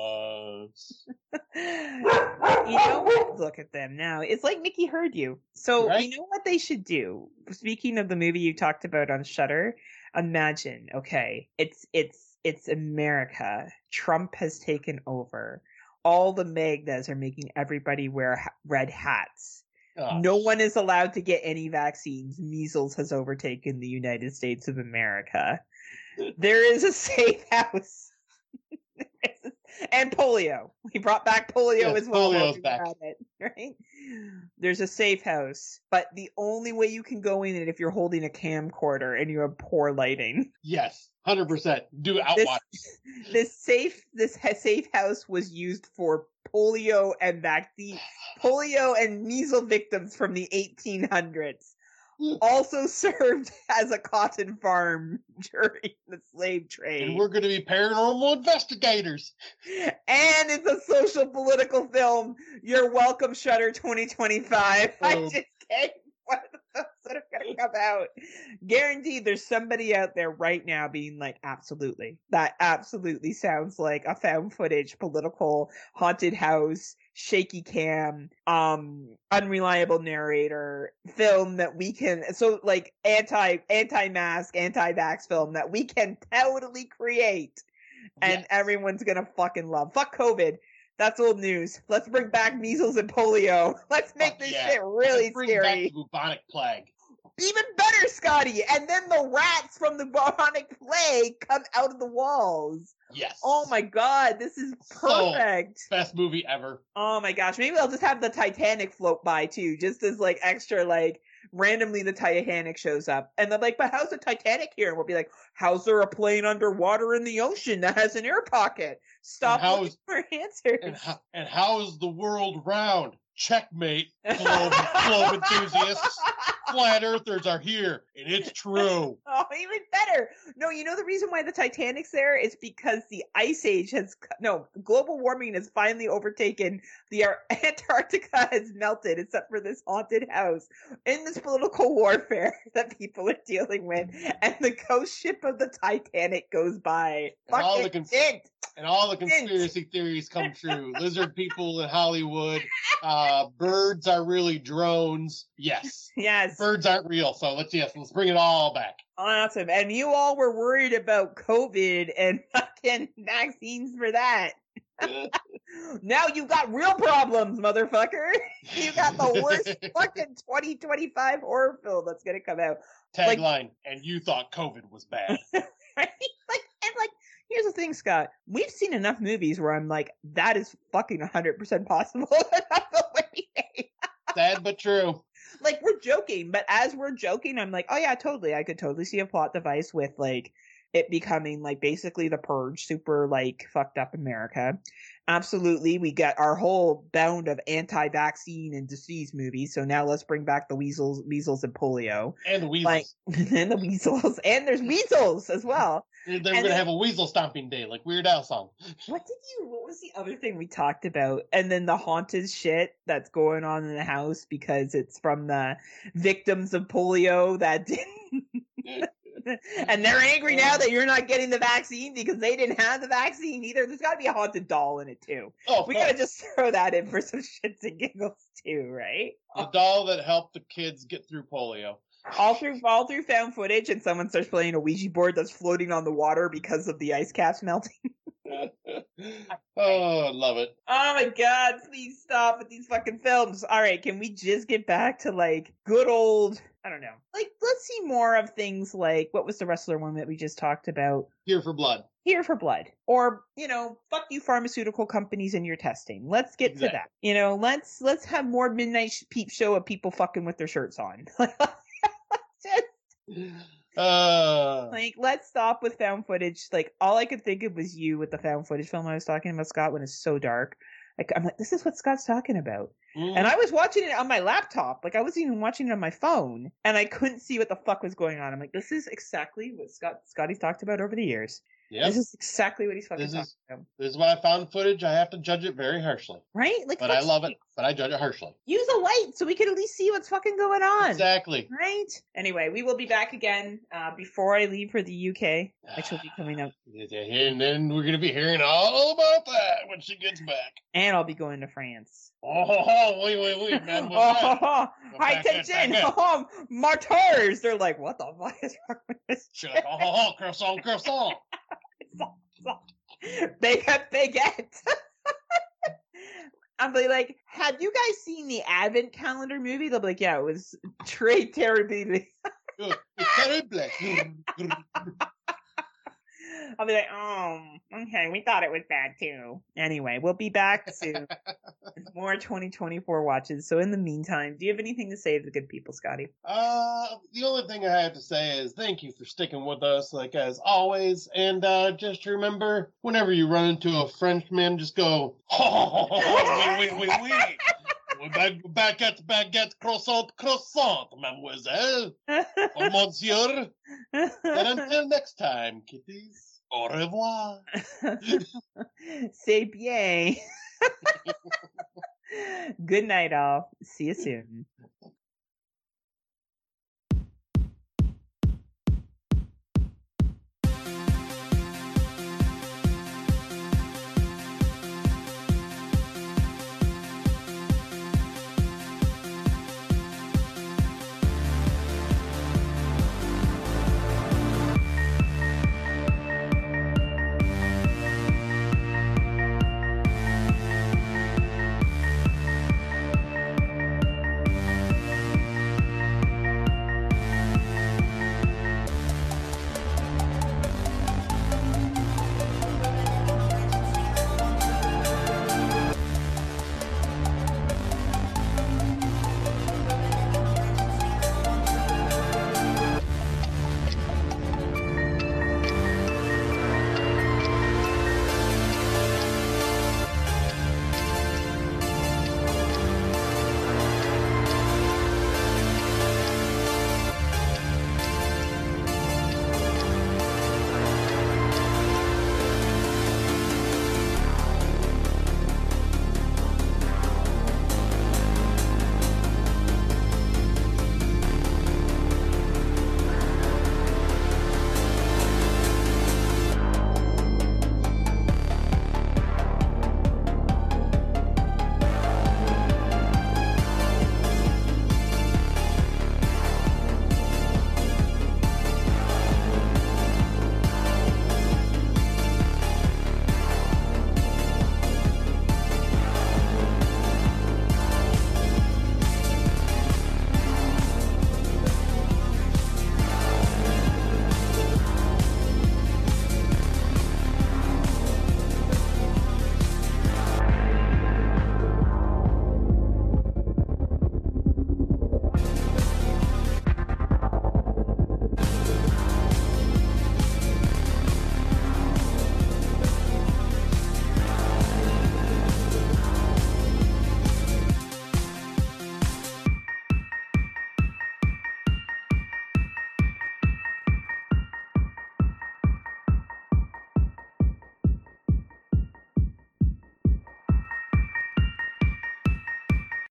You know what? Look at them now. It's like Mickey heard you. So right? You know what they should do? Speaking of the movie you talked about on Shudder, imagine. Okay, it's it's it's America. Trump has taken over. All the Magdas are making everybody wear ha- red hats. Oh. No one is allowed to get any vaccines. Measles has overtaken the United States of America. There is a safe house. And polio. We brought back polio yes, as well. Polio's back. It, right? There's a safe house, but the only way you can go in it if you're holding a camcorder and you have poor lighting. Yes, one hundred percent. Do outwatch. This, this safe, this safe house was used for polio and vaccine, polio and measles victims from the eighteen hundreds. Also served as a cotton farm during the slave trade. And we're going to be paranormal investigators. And it's a social political film. You're welcome, Shudder twenty twenty-five. Oh. I just can't. What are the films that are going to come out? Guaranteed there's somebody out there right now being like, absolutely. That absolutely sounds like a found footage, political, haunted house, shaky cam, um, unreliable narrator film that we can, so like anti, anti-mask, anti-vax film that we can totally create and yes. Everyone's gonna fucking love. Fuck COVID. That's old news. Let's bring back measles and polio. Let's make Fuck this yeah. shit really Let's bring scary. back the bubonic plague. Even better, Scotty. And then the rats from the bubonic plague come out of the walls. Yes. Oh my god, this is perfect. So, best movie ever. Oh my gosh, maybe I'll just have the Titanic float by too, just as like extra, like randomly the Titanic shows up. And they're like, but how's the Titanic here? And we'll be like, how's there a plane underwater in the ocean that has an air pocket? Stop looking for answers. And, how, and how is the world round? Checkmate, globe, globe enthusiasts. Flat earthers are here, and it's true. Oh, even better. No, you know the reason why the Titanic's there is because the ice age has, no, global warming has finally overtaken the Antarctica has melted, except for this haunted house in this political warfare that people are dealing with, and the ghost ship of the Titanic goes by. And all, the cons- and all the conspiracy theories come true. Lizard people in Hollywood. Uh, birds are really drones. Yes. Yes. Birds aren't real. So let's, yes, let's bring it all back. Awesome. And you all were worried about COVID and fucking vaccines for that. Now you got real problems, motherfucker. You got the worst fucking twenty twenty-five horror film that's going to come out. Tagline, like, and you thought COVID was bad. Right? Like, and like, here's the thing, Scott. We've seen enough movies where I'm like, that is fucking one hundred percent possible. Sad but true. Like, we're joking, but as we're joking, I'm like, oh yeah, totally. I could totally see a plot device with, like, it becoming, like, basically the Purge, super, like, fucked up America. Absolutely. We got our whole bound of anti-vaccine and disease movies, so now let's bring back the weasels, measles and polio. And the weasels. Like, and the weasels. And there's weasels as well. They're going to have a weasel stomping day, like Weird Al song. What did you, what was the other thing we talked about? And then the haunted shit that's going on in the house because it's from the victims of polio that didn't. And they're angry now that you're not getting the vaccine because they didn't have the vaccine either. There's got to be a haunted doll in it too. Oh, we got to just throw that in for some shits and giggles too, right? The doll that helped the kids get through polio. All through all through found footage, and someone starts playing a Ouija board that's floating on the water because of the ice caps melting. Oh, love it. Oh my god, please stop with these fucking films. All right, can we just get back to like good old, I don't know. Like, let's see more of things like, what was the wrestler one that we just talked about? Here for Blood. Here for Blood. Or, you know, fuck you pharmaceutical companies and your testing. Let's get exactly. to that. You know, let's let's have more midnight peep show of people fucking with their shirts on. Just, uh, like, let's stop with found footage. Like, all I could think of was you with the found footage film I was talking about, Scott, when it's so dark. Like, I'm like, this is what Scott's talking about. Mm. And I was watching it on my laptop. Like, I wasn't even watching it on my phone. And I couldn't see what the fuck was going on. I'm like, this is exactly what Scott Scotty's talked about over the years. Yep. This is exactly what he's fucking this talking is, about. This is why I found footage. I have to judge it very harshly. Right? Like, but I love it, but I judge it harshly. Use a light so we can at least see what's fucking going on. Exactly. Right? Anyway, we will be back again uh, before I leave for the U K, which will be coming up. And then we're going to be hearing all about that when she gets back. And I'll be going to France. Oh, wait, wait, wait, man. Oh, high tension. Oh, martyrs. They're like, what the fuck is wrong with this? Shit. Oh, croissant, croissant. Baguette, baguette. I'll be like, have you guys seen the Advent Calendar movie? They'll be like, yeah, it was très terrible. Terrible. I'll be like, oh, okay, we thought it was bad too. Anyway, we'll be back soon with more twenty twenty-four watches. So in the meantime, do you have anything to say to the good people, Scotty? Uh, the only thing I have to say is thank you for sticking with us, like as always. And uh, just remember, whenever you run into a Frenchman, just go, oh, oui, oui, oui, oui. We're back, baguette, baguette, croissant, croissant, mademoiselle, or monsieur. And until next time, kitties. Au revoir. C'est bien. Good night, all. See you soon.